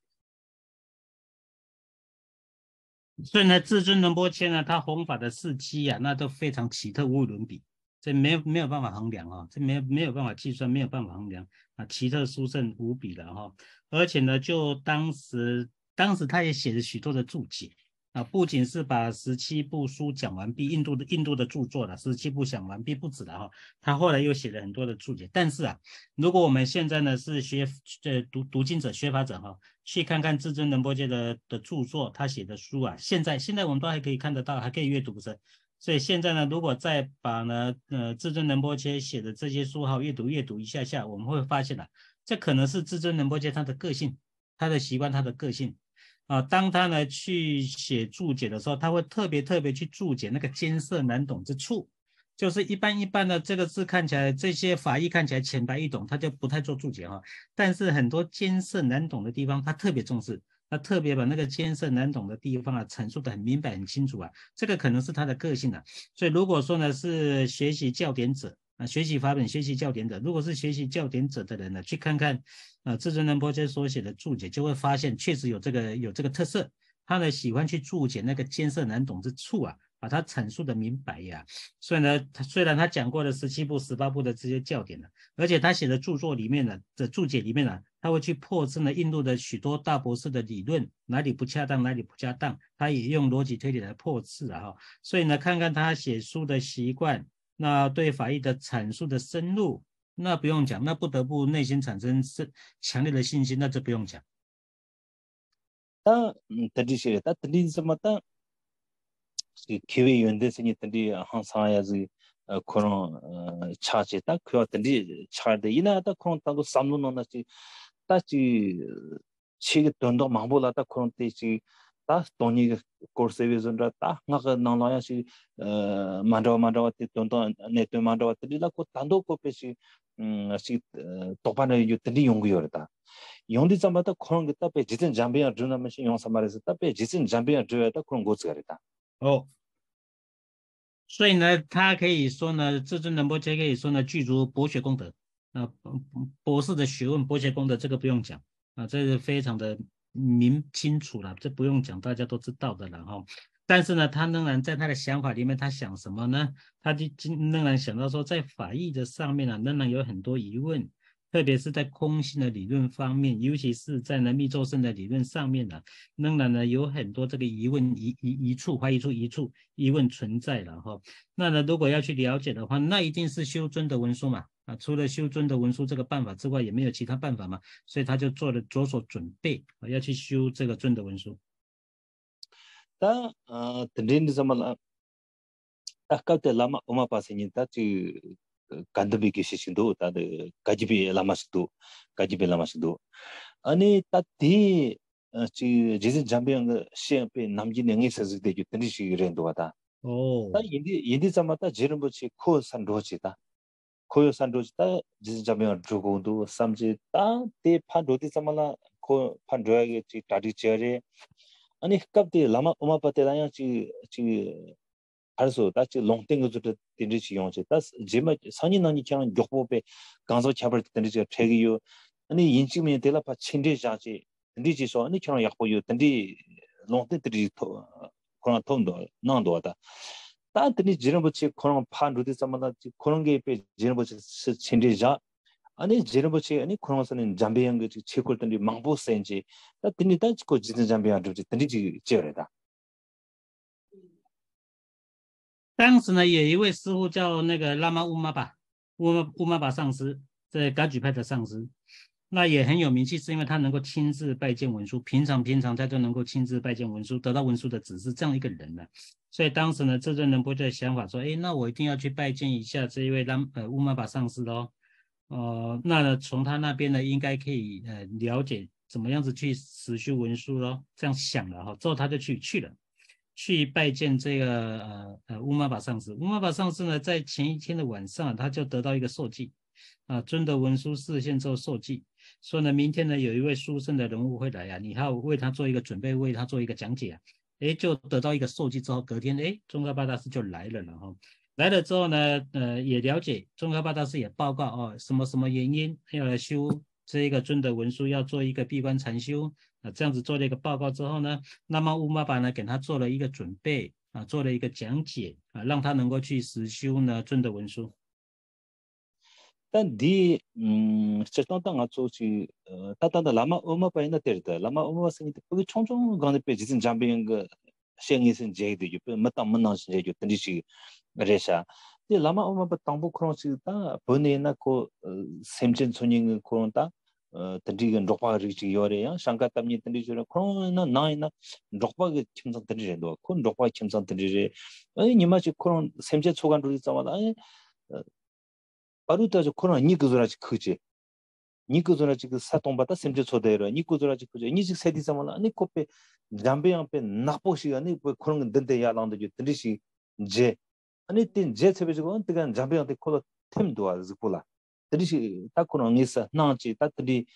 所以呢，至尊仁波切呢，他弘法的事迹啊，那都非常奇特无与伦比，这没有没有办法衡量啊、哦，这没有没有办法计算，没有办法衡量啊，奇特殊胜无比的哈、哦。而且呢，就当时当时他也写了许多的注解啊，不仅是把十七部书讲完毕，印度的印度的著作了，十七部讲完毕不止了哈、哦，他后来又写了很多的注解。但是啊，如果我们现在呢是学呃读读经者、学法者哈、哦。去看看至尊仁波切的的著作，他写的书啊，现在现在我们都还可以看得到，还可以阅读着。所以现在呢，如果再把呢呃至尊仁波切写的这些书好阅读阅读一下下，我们会发现啊，这可能是至尊仁波切他的个性、他的习惯、他的个性啊。当他呢去写注解的时候，他会特别特别去注解那个艰涩难懂之处。就是一般一般的这个字看起来，这些法义看起来浅白易懂，他就不太做注解哈。但是很多艰涩难懂的地方，他特别重视，他特别把那个艰涩难懂的地方啊阐述的很明白很清楚啊。这个可能是他的个性啊。所以如果说呢是学习教典者啊，学习法本、学习教典者，如果是学习教典者的人呢，去看看啊至尊仁波切所写的注解，就会发现确实有这个有这个特色。他呢喜欢去注解那个艰涩难懂之处啊。把它阐述的明白呀，所以呢，他虽然他讲过了十七部、十八部的这些教典呢，而且他写的著作里面呢的注解里面呢，他会去破斥呢印度的许多大博士的理论哪里不恰当，哪里不恰当，他也用逻辑推理来破斥啊哈。所以呢，看看他写书的习惯，那对法义的阐述的深入，那不用讲，那不得不内心产生是强烈的信心，那这不用讲。 다 드디시레 다 드디즈마다 기회 연대선이 드디 항상야지 그런 차지 딱 그와 드디 차데 이나다 그런 타도 삼노나지 따지 치게 돈도 망보라다 그런 때지 다 돈이 코르세비존다 다 나가 나나야시 만도 만도한테 돈도 네트 만도한테 리라고 단도 코페시 음시 도파네 유트리 용구여다 용디 잠바다 그런 게 답에 지진 잠비야 주나면시 용사마레스 답에 지진 잠비야 줘야다 그런 거지가리다 哦，所以呢，他可以说呢，至尊仁波切可以说呢，具足博学功德。啊、呃，博士的学问，博学功德这个不用讲啊，这是非常的明清楚了，这不用讲，大家都知道的了哈。但是呢，他仍然在他的想法里面，他想什么呢？他就仍然想到说，在法义的上面呢、啊，仍然有很多疑问。特别是在空性的理论方面，尤其是在呢密咒圣的理论上面呢、啊，仍然呢有很多这个疑问疑疑疑处怀疑处疑处疑问存在了哈。那呢如果要去了解的话，那一定是修尊的文书嘛啊，除了修尊的文书这个办法之外，也没有其他办法嘛，所以他就做了着手准备啊，要去修这个尊的文书。 다 어, 드린 zaman 딱깔때 라마 오마 파세니 다치 간드비기 시신도 다데 가지비 라마스도 가지비 라마스도 아니 따디 지 지진 잠비앙 시에페 남진 능이 서즈데 주트리시 렌도 와다 다 인디 인디 자마다 지름부치 코 산로지다 코요 산로지다 지진 잠비앙 주고도 삼지 따데 판도디 자마라 코 판도야게 지 다디체레 아니 깝디 라마 오마 파테라야 지지 알소 다치 롱땡거 주트 딘지치 용체 다스 제마 산이나니 그냥 욕보베 강서 차벌 딘지치 퇴기요 아니 인치면 데라파 친데자지 딘지치소 아니 그냥 약보요 딘지 롱땡 딘지 토 그런 통도 나도다 다 딘지 지름부치 그런 판 루디 삼마다 그런 게 지름부치 친데자 아니 지름부치 아니 그런 것은 잠비한 그 체콜 딘지 망보센지 다 딘지 다치고 지진 잠비한 딘지 지어래다 当时呢，有一位师傅叫那个拉玛乌玛巴，乌玛乌玛巴上师，这噶举派的上师，那也很有名气，是因为他能够亲自拜见文殊，平常平常他就能够亲自拜见文殊，得到文殊的指示，这样一个人呢。所以当时呢，这尊仁波切的想法说，哎，那我一定要去拜见一下这一位拉呃乌玛巴上师咯。呃，那呢，从他那边呢，应该可以呃了解怎么样子去实修文殊咯，这样想了哈，之后他就去去了。去拜见这个呃呃乌玛巴上师，乌玛巴上师呢，在前一天的晚上，他就得到一个授记，啊，尊德文殊示现之后授记，说呢，明天呢有一位殊胜的人物会来啊，你还要为他做一个准备，为他做一个讲解啊，哎，就得到一个授记之后，隔天哎，宗喀巴大师就来了，然后来了之后呢，呃，也了解宗喀巴大师也报告哦，什么什么原因要来修这一个尊德文殊，要做一个闭关禅修。啊，这样子做了一个报告之后呢，那么乌玛巴呢给他做了一个准备啊，做了一个讲解啊，让他能够去实修呢尊德文殊。 但第嗯，这当当啊，做起呃，他当的拉玛乌玛巴那点的，拉玛乌玛生意的，不过种种刚才被之前讲别个生意生接的，就不没当没当生意就等于是热下。这拉玛乌玛巴当不可能是他本来那个呃，三千村人可能他。tadrigan rokpa richi yore ya shanka tamni tadri jore kono na na na rokpa ge chimsan tadri re do kon rokpa chimsan tadri re ai nima chi kono semje chogan ru zamada ai baruta jo kono ni guzura chi khuje ni guzura chi sa tombata semje chodero ni guzura chi khuje ni chi sedi zamana ani kope jambe yang pe napo shi ani kono dende ya lando jo tadri shi je ani tin je chebe jo tigan jambe yang te kola tem do az kola 드리시 딱고는 있어 나지 딱들이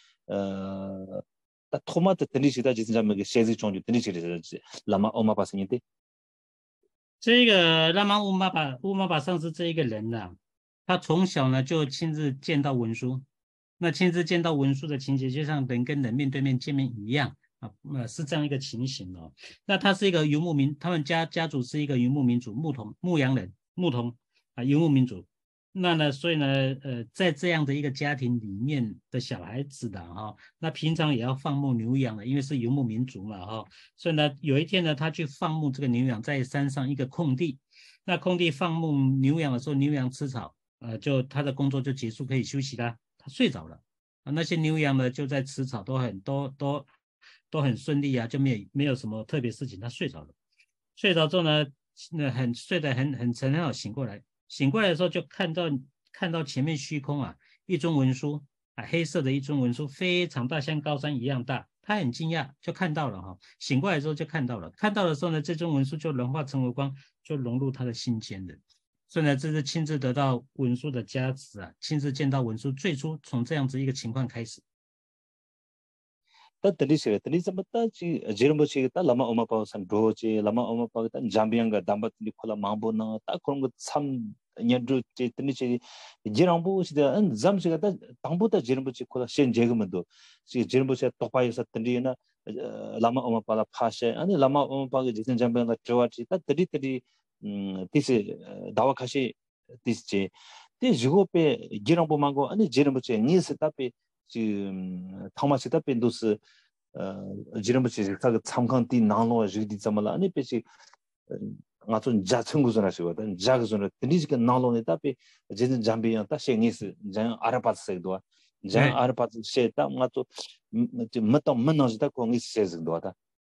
어딱 토마토 드리시다 진짜 뭐 세지 종류 드리시지 라마 엄마 봤으니데 这个拉玛乌玛巴乌玛巴上师这一个人呢、啊，他从小呢就亲自见到文殊，那亲自见到文殊的情节，就像人跟人面对面见面一样啊，呃是这样一个情形哦。那他是一个游牧民，他们家家族是一个游牧民族，牧童牧羊人，牧童啊游牧民族。那呢，所以呢，呃，在这样的一个家庭里面的小孩子的哈、哦，那平常也要放牧牛羊的，因为是游牧民族嘛哈、哦，所以呢，有一天呢，他去放牧这个牛羊，在山上一个空地，那空地放牧牛羊的时候，牛羊吃草，呃，就他的工作就结束，可以休息啦，他睡着了，啊，那些牛羊呢就在吃草，都很都都都很顺利啊，就没有没有什么特别事情，他睡着了。睡着之后呢，那很睡得很很沉，很好醒过来。醒过来的时候就看到看到前面虚空啊，一尊文书啊，黑色的一尊文书，非常大，像高山一样大。他很惊讶，就看到了哈、哦。醒过来之后就看到了，看到的时候呢，这尊文书就融化成为光，就融入他的心间的。所以呢，这是亲自得到文书的加持啊，亲自见到文书，最初从这样子一个情况开始。 ता तली से तली सब ता ची जेरम ची ता लमा ओमा पाव सन रो ची लमा ओमा पाव ता जाम्बियांग दाम्बत नि खोला मांबो ना ता खोंग छम न्यड्रु ची तनी ची जेरम ची दा अन जम ची ता दाम्बो ता जेरम ची खोला शेन जेगम दो ची जेरम ची तोपा यसा तली ना लमा ओमा पाला फाशे अनि लमा ओमा पाव जिसन जाम्बियांग ट्रवा ची ता तली तली तिसे दावा खाशी तिस ची ती जुगो पे जेरम मांगो अनि जेरम ची नि से ता पे 지금 타마시다 벤도스 어 지름부치 그 참강띠 나노 지디 잠말라 아니 베시 나좀 자청구전하시거든 자그전에 드니지가 나노네 답이 제는 잠비야 다 셰니스 자 아라파스에도 자 对， 아라파스 셰다 나좀 맞다 만나지다 공이 세즈도다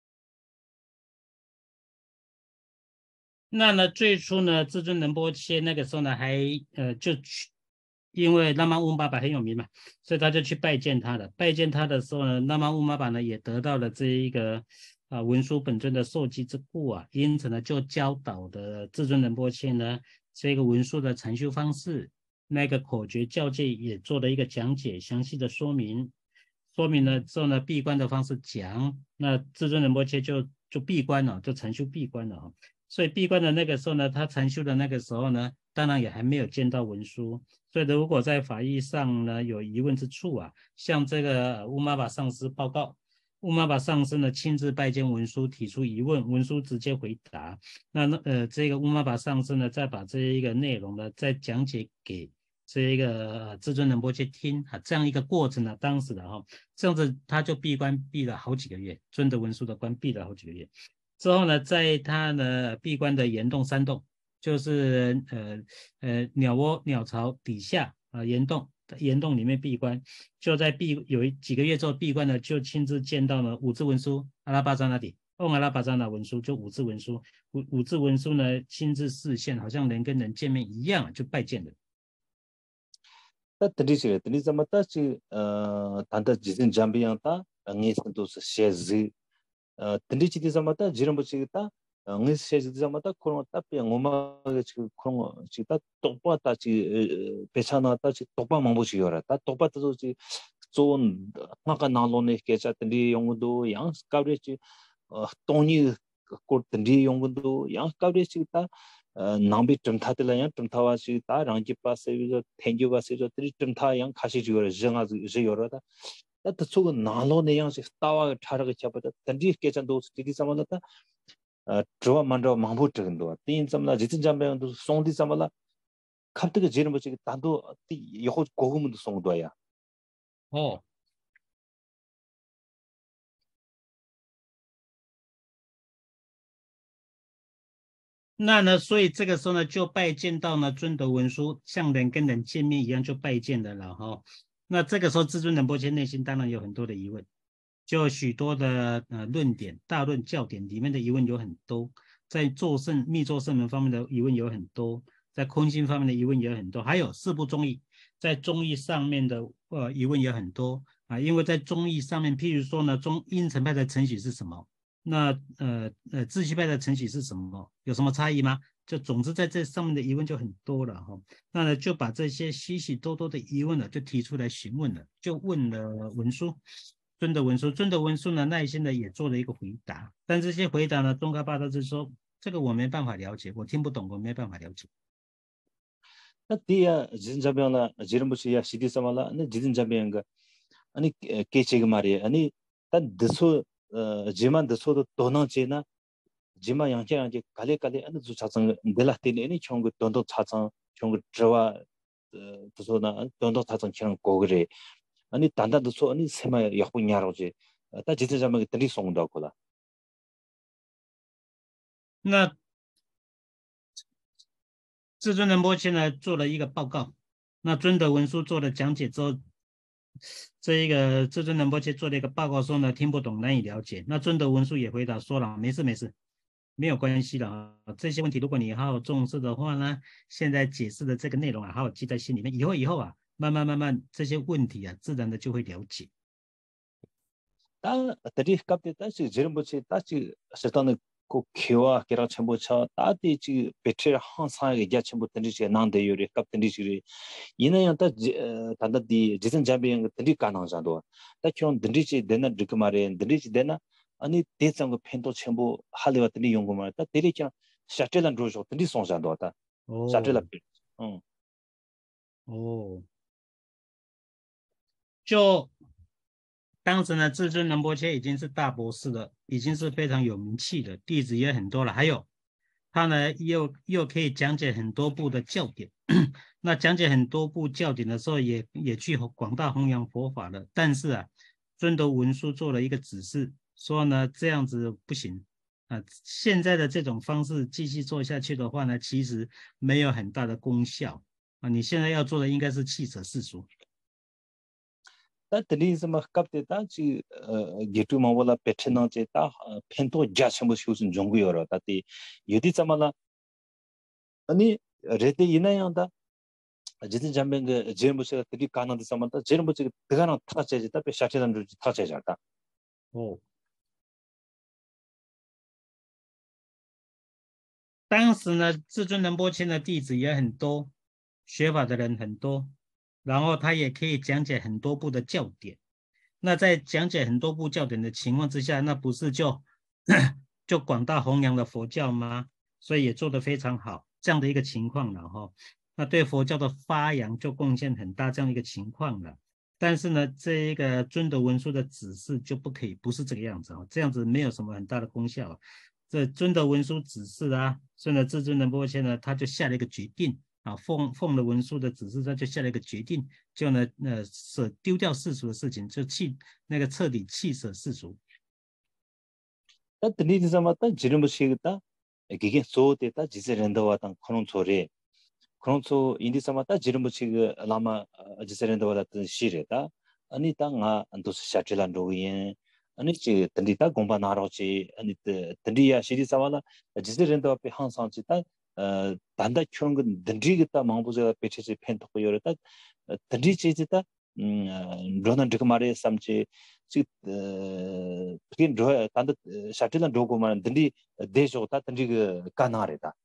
那呢，最初呢，至尊仁波切那个时候呢，还呃就去，因为拉玛乌爸爸很有名嘛，所以他就去拜见他了。拜见他的时候呢，拉玛乌爸爸呢也得到了这一个啊、呃、文殊本尊的受记之故啊，因此呢就教导的至尊仁波切呢这个文殊的禅修方式，那个口诀教戒也做了一个讲解，详细的说明。说明了之后呢，闭关的方式讲，那至尊仁波切就就闭关了，就禅修闭关了啊。所以闭关的那个时候呢，他禅修的那个时候呢，当然也还没有见到文书。所以如果在法义上呢有疑问之处啊，向这个乌玛巴上师报告，乌玛巴上师呢亲自拜见文书，提出疑问，文书直接回答。那呃，这个乌玛巴上师呢，再把这一个内容呢再讲解给这一个至尊仁波切听啊，这样一个过程呢，当时的哈、哦，这样子他就闭关闭了好几个月，尊德文书的关闭了好几个月。之后呢，在他呢闭关的岩洞山洞，就是呃呃鸟窝鸟巢底下啊、呃、岩洞岩洞里面闭关，就在闭有几个月之后闭关呢，就亲自见到了五字文书阿拉巴扎那里，翁阿拉巴扎那文书就五字文书，五五字文书呢亲自视线，好像人跟人见面一样，就拜见了。 ता तली से तली जमा ता ची तांता जिसन जाम्बियांग ता अंगेसन तो शेजी तली ची जमा ता जिरमबुची ता अंगेस शेजी जमा ता कोन ता पे ngoma ची कोन ची ता तोपा ता ची पेछाना ता ची तोपा मंबुची योरा ता तोपा तो ची जोन नाका नालोने केचा तली 용도 양 कावरे ची तोनी को तली 용도 양 कावरे ची ता नाम्बी टमथातेला या टमथावासी ता रांची पासे जो थेंजू वासे जो त्रि टमथा या खासी जुर जंगा जुरदा ता तसो नालो ने या से तावा ठारा के छपता तंजी के चंदो स्थिति समलता ट्रवा मंडो मांबू टंदो तीन समला जितिन जाम्बे तो सोंदी समला खपते जिन बचे तादो ती यहो 고금도 송도야 哦，那呢，所以这个时候呢，就拜见到呢尊德文殊，像人跟人见面一样就拜见的了哈、哦。那这个时候，至尊仁波切内心当然有很多的疑问，就许多的呃论点、大论教典里面的疑问有很多，在作圣密作圣门方面的疑问有很多，在空性方面的疑问也有很多，还有四部宗义，在宗义上面的呃疑问也很多啊，因为在宗义上面，譬如说呢，中阴层派的承许是什么？那呃呃，自序派的承许是什么？有什么差异吗？就总之在这上面的疑问就很多了哈。那呢就把这些许许多多的疑问呢，就提出来询问了，就问了文殊，尊的文殊，尊的文殊呢耐心的也做了一个回答，但这些回答呢，宗喀巴大师说这个我没办法了解，我听不懂，我没办法了解。 ता दिया जिन जाम्बियांग जिरमबुची या सिटी समला ने जिन जाम्बियांग अनि केचेग मारे अनि ता दसो जिमान दसो तो दोना चेना जिमा 양체 양체 갈래 갈래 अन 주 차창 델라티네 니 총고 돈도 차창 총고 저와 도서나 돈도 차창 치는 고그래 아니 단단도 소 아니 세마 약분야로지 다 지체 자면 들이 송다 거라 那至尊仁波切呢做了一个报告，那尊德文殊做了讲解之后， 这一个至尊仁波切做了一个报告说呢，听不懂，难以了解。那尊德文殊也回答说了，没事没事，没有关系的啊。这些问题如果你好好重视的话呢，现在解释的这个内容啊，好好记在心里面，以后以后啊，慢慢慢慢这些问题啊，自然的就会了解。 다 다리 갑데 다시 지름부치 다시 세탄의 고 키와 기라 첨부차 다디 지 배틀 항상에 야 첨부 던지지 난데 요리 갑던지지 이나야다 단다디 지선 잡이는 던지 가능하자도 다 키온 던지지 되나 드크마레 던지지 되나 아니 대상의 펜도 첨부 할리와 던지 연구만 다 데리지 샤텔란 로조 던지 송자도다 샤텔라 응 哦，就当时呢，至尊仁波切已经是大博士了，已经是非常有名气的，弟子也很多了。还有他呢，又又可以讲解很多部的教典。那讲解很多部教典的时候也，也也去广大弘扬佛法了。但是啊，尊德文殊做了一个指示，说呢这样子不行啊，现在的这种方式继续做下去的话呢，其实没有很大的功效啊。你现在要做的应该是弃舍世俗。 다 드리즈마 갑데 다지 게투 마월라 페트나제 다 펜토 자첨부 쇼슨 종구여라 다티 유디 자말라 아니 레데 이나양다 지진 잠뱅게 제무스가 되게 가능한 사람다 제무스가 대가는 타체지 답에 샤체단 주지 타체자다 哦，当时呢，至尊仁波切的弟子也很多，学法的人很多，然后他也可以讲解很多部的教典。那在讲解很多部教典的情况之下，那不是就就广大弘扬了佛教吗？所以也做得非常好，这样的一个情况了哈。那对佛教的发扬就贡献很大，这样一个情况了。但是呢，这一个尊德文殊的指示就不可以，不是这个样子啊，这样子没有什么很大的功效。这尊德文殊指示啊，所以呢，至尊仁波切呢，他就下了一个决定啊，奉奉了文殊的指示，他就下了一个决定，就呢，呃，舍丢掉世俗的事情，就弃那个彻底弃舍世俗。 다 드리즈마 다 지름부시다 기게 소데다 지세렌다와단 코론초레 코론초 인디사마 다 지름부시 라마 지세렌다와단 시레다 아니 땅아 안도스 샤틀란 로이엔 아니 지 던디다 공바 나로치 아니 던디야 시리사와라 지세렌다와 페 항상치다 어 단다 추는 건 던디겠다 망부제가 베체지 펜토고 요르다 던디치지다 음 로난 드그마레 삼치 지 그긴 로 단다 샤틀란 로고만 던디 대조다 던디 그 가나레다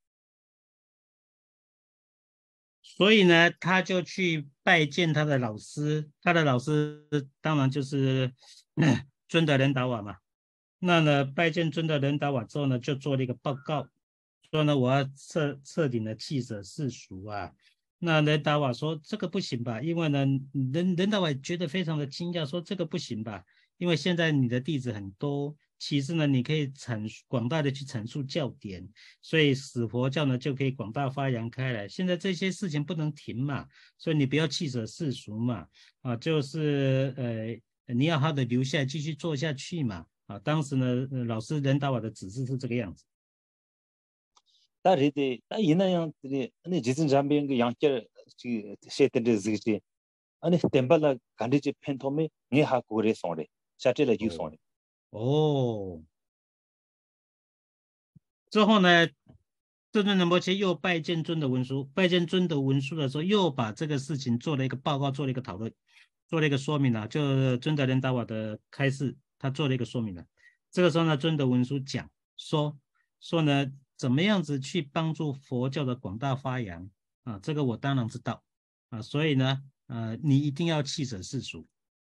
所以呢，他就去拜见他的老师，他的老师当然就是尊德仁达瓦嘛。那呢，拜见尊德仁达瓦之后呢，就做了一个报告，说呢，我要彻彻底的弃舍世俗啊。那仁达瓦说这个不行吧，因为呢，仁仁达瓦觉得非常的惊讶，说这个不行吧，因为现在你的弟子很多，其次呢，你可以阐述广大的去阐述教典，所以死佛教呢就可以广大发扬开来。现在这些事情不能停嘛，所以你不要弃舍世俗嘛，啊，就是呃你要好的留下来继续做下去嘛，啊，当时呢老师仁达瓦的指示是这个样子。 다 리데 다 이나양들이 아니 지진 잠비는 그 양결 지 셰트데 지지 아니 템발라 간디지 펜토메 니 하고 그래 소레 샤텔라 유 소레 哦，之后呢，至尊仁波切又拜见尊德文殊，拜见尊德文殊的时候，又把这个事情做了一个报告，做了一个讨论，做了一个说明啊，就尊德仁达瓦的开示，他做了一个说明了。这个时候呢，尊德文殊讲说说呢，怎么样子去帮助佛教的广大发扬啊？这个我当然知道啊，所以呢，呃，你一定要弃舍世俗。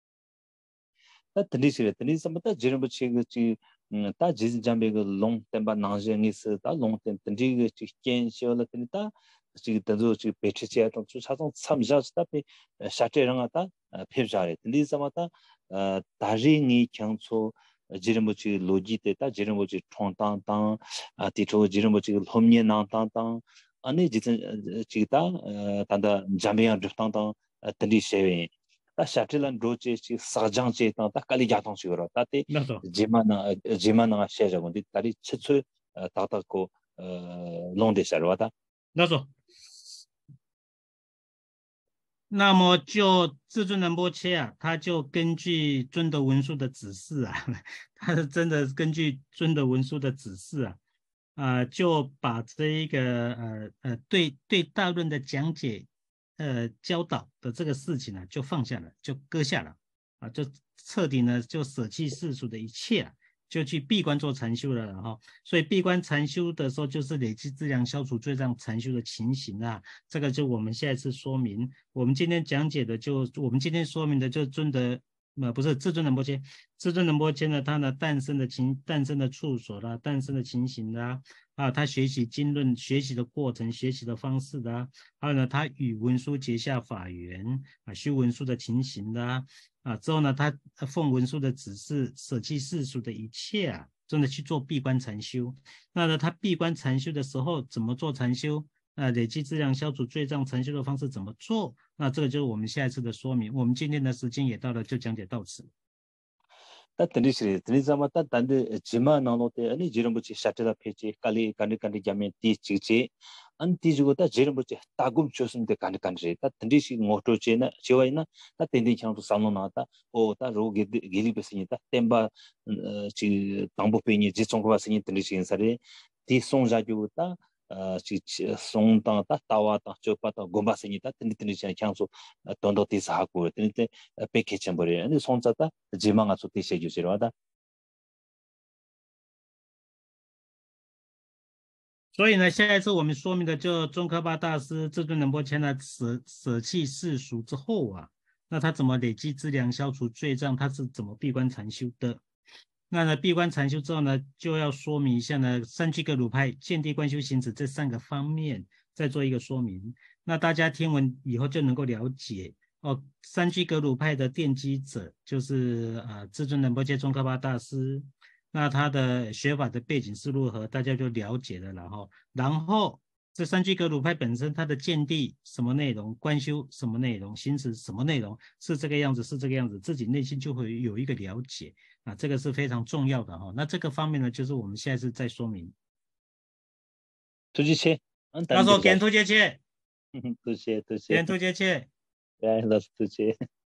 다 드리시레 드리스마다 지름부치 그지 다 지진 잠비 그 롱템바 나제니스 다 롱템 던지 그 켄쇼라 던다 지 던조 지 베치치야 좀 차종 참자스다 베 샤테랑아다 페르자레 드리스마다 다리니 경초 지름부치 로지테다 지름부치 총탄탄 아티초 지름부치 홈니 나탄탄 아니 지진 지다 단다 잠비야 드탄탄 던디셰 다 샤틀란 로체 치 사장체 다 깔리 자통 시거라 다테 那种 제마나 제마나 셰자고디 다리 최초 다다고 어 롱데 샤르와다 那种那么就至尊仁波切啊，他就根据尊德文殊的指示啊，他是真的根据尊德文殊的指示啊，啊、呃，就把这一个呃呃对对大论的讲解呃教导的这个事情呢、啊，就放下了，就搁下了啊，就彻底呢就舍弃世俗的一切啊，就去闭关做禅修了哈。所以闭关禅修的时候，就是累积资粮、消除罪障禅修的情形啊。这个就我们下一次说明。我们今天讲解的就我们今天说明的就尊德呃不是至尊仁波切，至尊仁波切呢，他呢诞生的情诞生的处所啦，诞生的情形啦，啊，他学习经论学习的过程、学习的方式啦，还有呢，他与文殊结下法缘啊，修文殊的情形啦，啊，之后呢，他奉文殊的指示，舍弃世俗的一切啊，真的去做闭关禅修。那呢，他闭关禅修的时候怎么做禅修？呃，累积资粮、消除罪障、禅修的方式怎么做？那这个就是我们下一次的说明。我们今天的时间也到了，就讲解到此。 다 드리시리 드리자마 다 단데 지마 나노테 아니 지름부치 샤트다 페치 칼리 간디 간디 자메 티 치치 안 티주고다 지름부치 따금 쇼스인데 간디 간디 다 드리시 모토체나 지와이나 다 텐디 창도 살노나다 오다 로게 길리베스니다 템바 치 당보페니 지총고바스니 드리시 인사레 티 송자주다 치 송당 다 타와다 쪼파다 곰바스니다 텐디 텐디 창소 돈도티 사하고 텐디 패키지 버려 아니 송자다 지망아 소티 세주시로다 所以呢，下一次我们说明的就宗喀巴大师至尊仁波切呢舍舍弃世俗之后啊，那他怎么累积资粮、消除罪障？他是怎么闭关禅修的？那呢，闭关禅修之后呢，就要说明一下呢，三居格鲁派、见地观修行止这三个方面，再做一个说明。那大家听闻以后就能够了解哦，三居格鲁派的奠基者就是呃至尊仁波切宗喀巴大师。那他的学法的背景是如何，大家就了解了。然后，然后这三居格鲁派本身它的见地什么内容，观修什么内容，行持什么内容，是这个样子，是这个样子，自己内心就会有一个了解啊，这个是非常重要的哈。那这个方面呢，就是我们下一次再说明。 투지체 안 那时候 단데 给人突厥切， 투체 给 투체 人突厥切。 야 라스 투체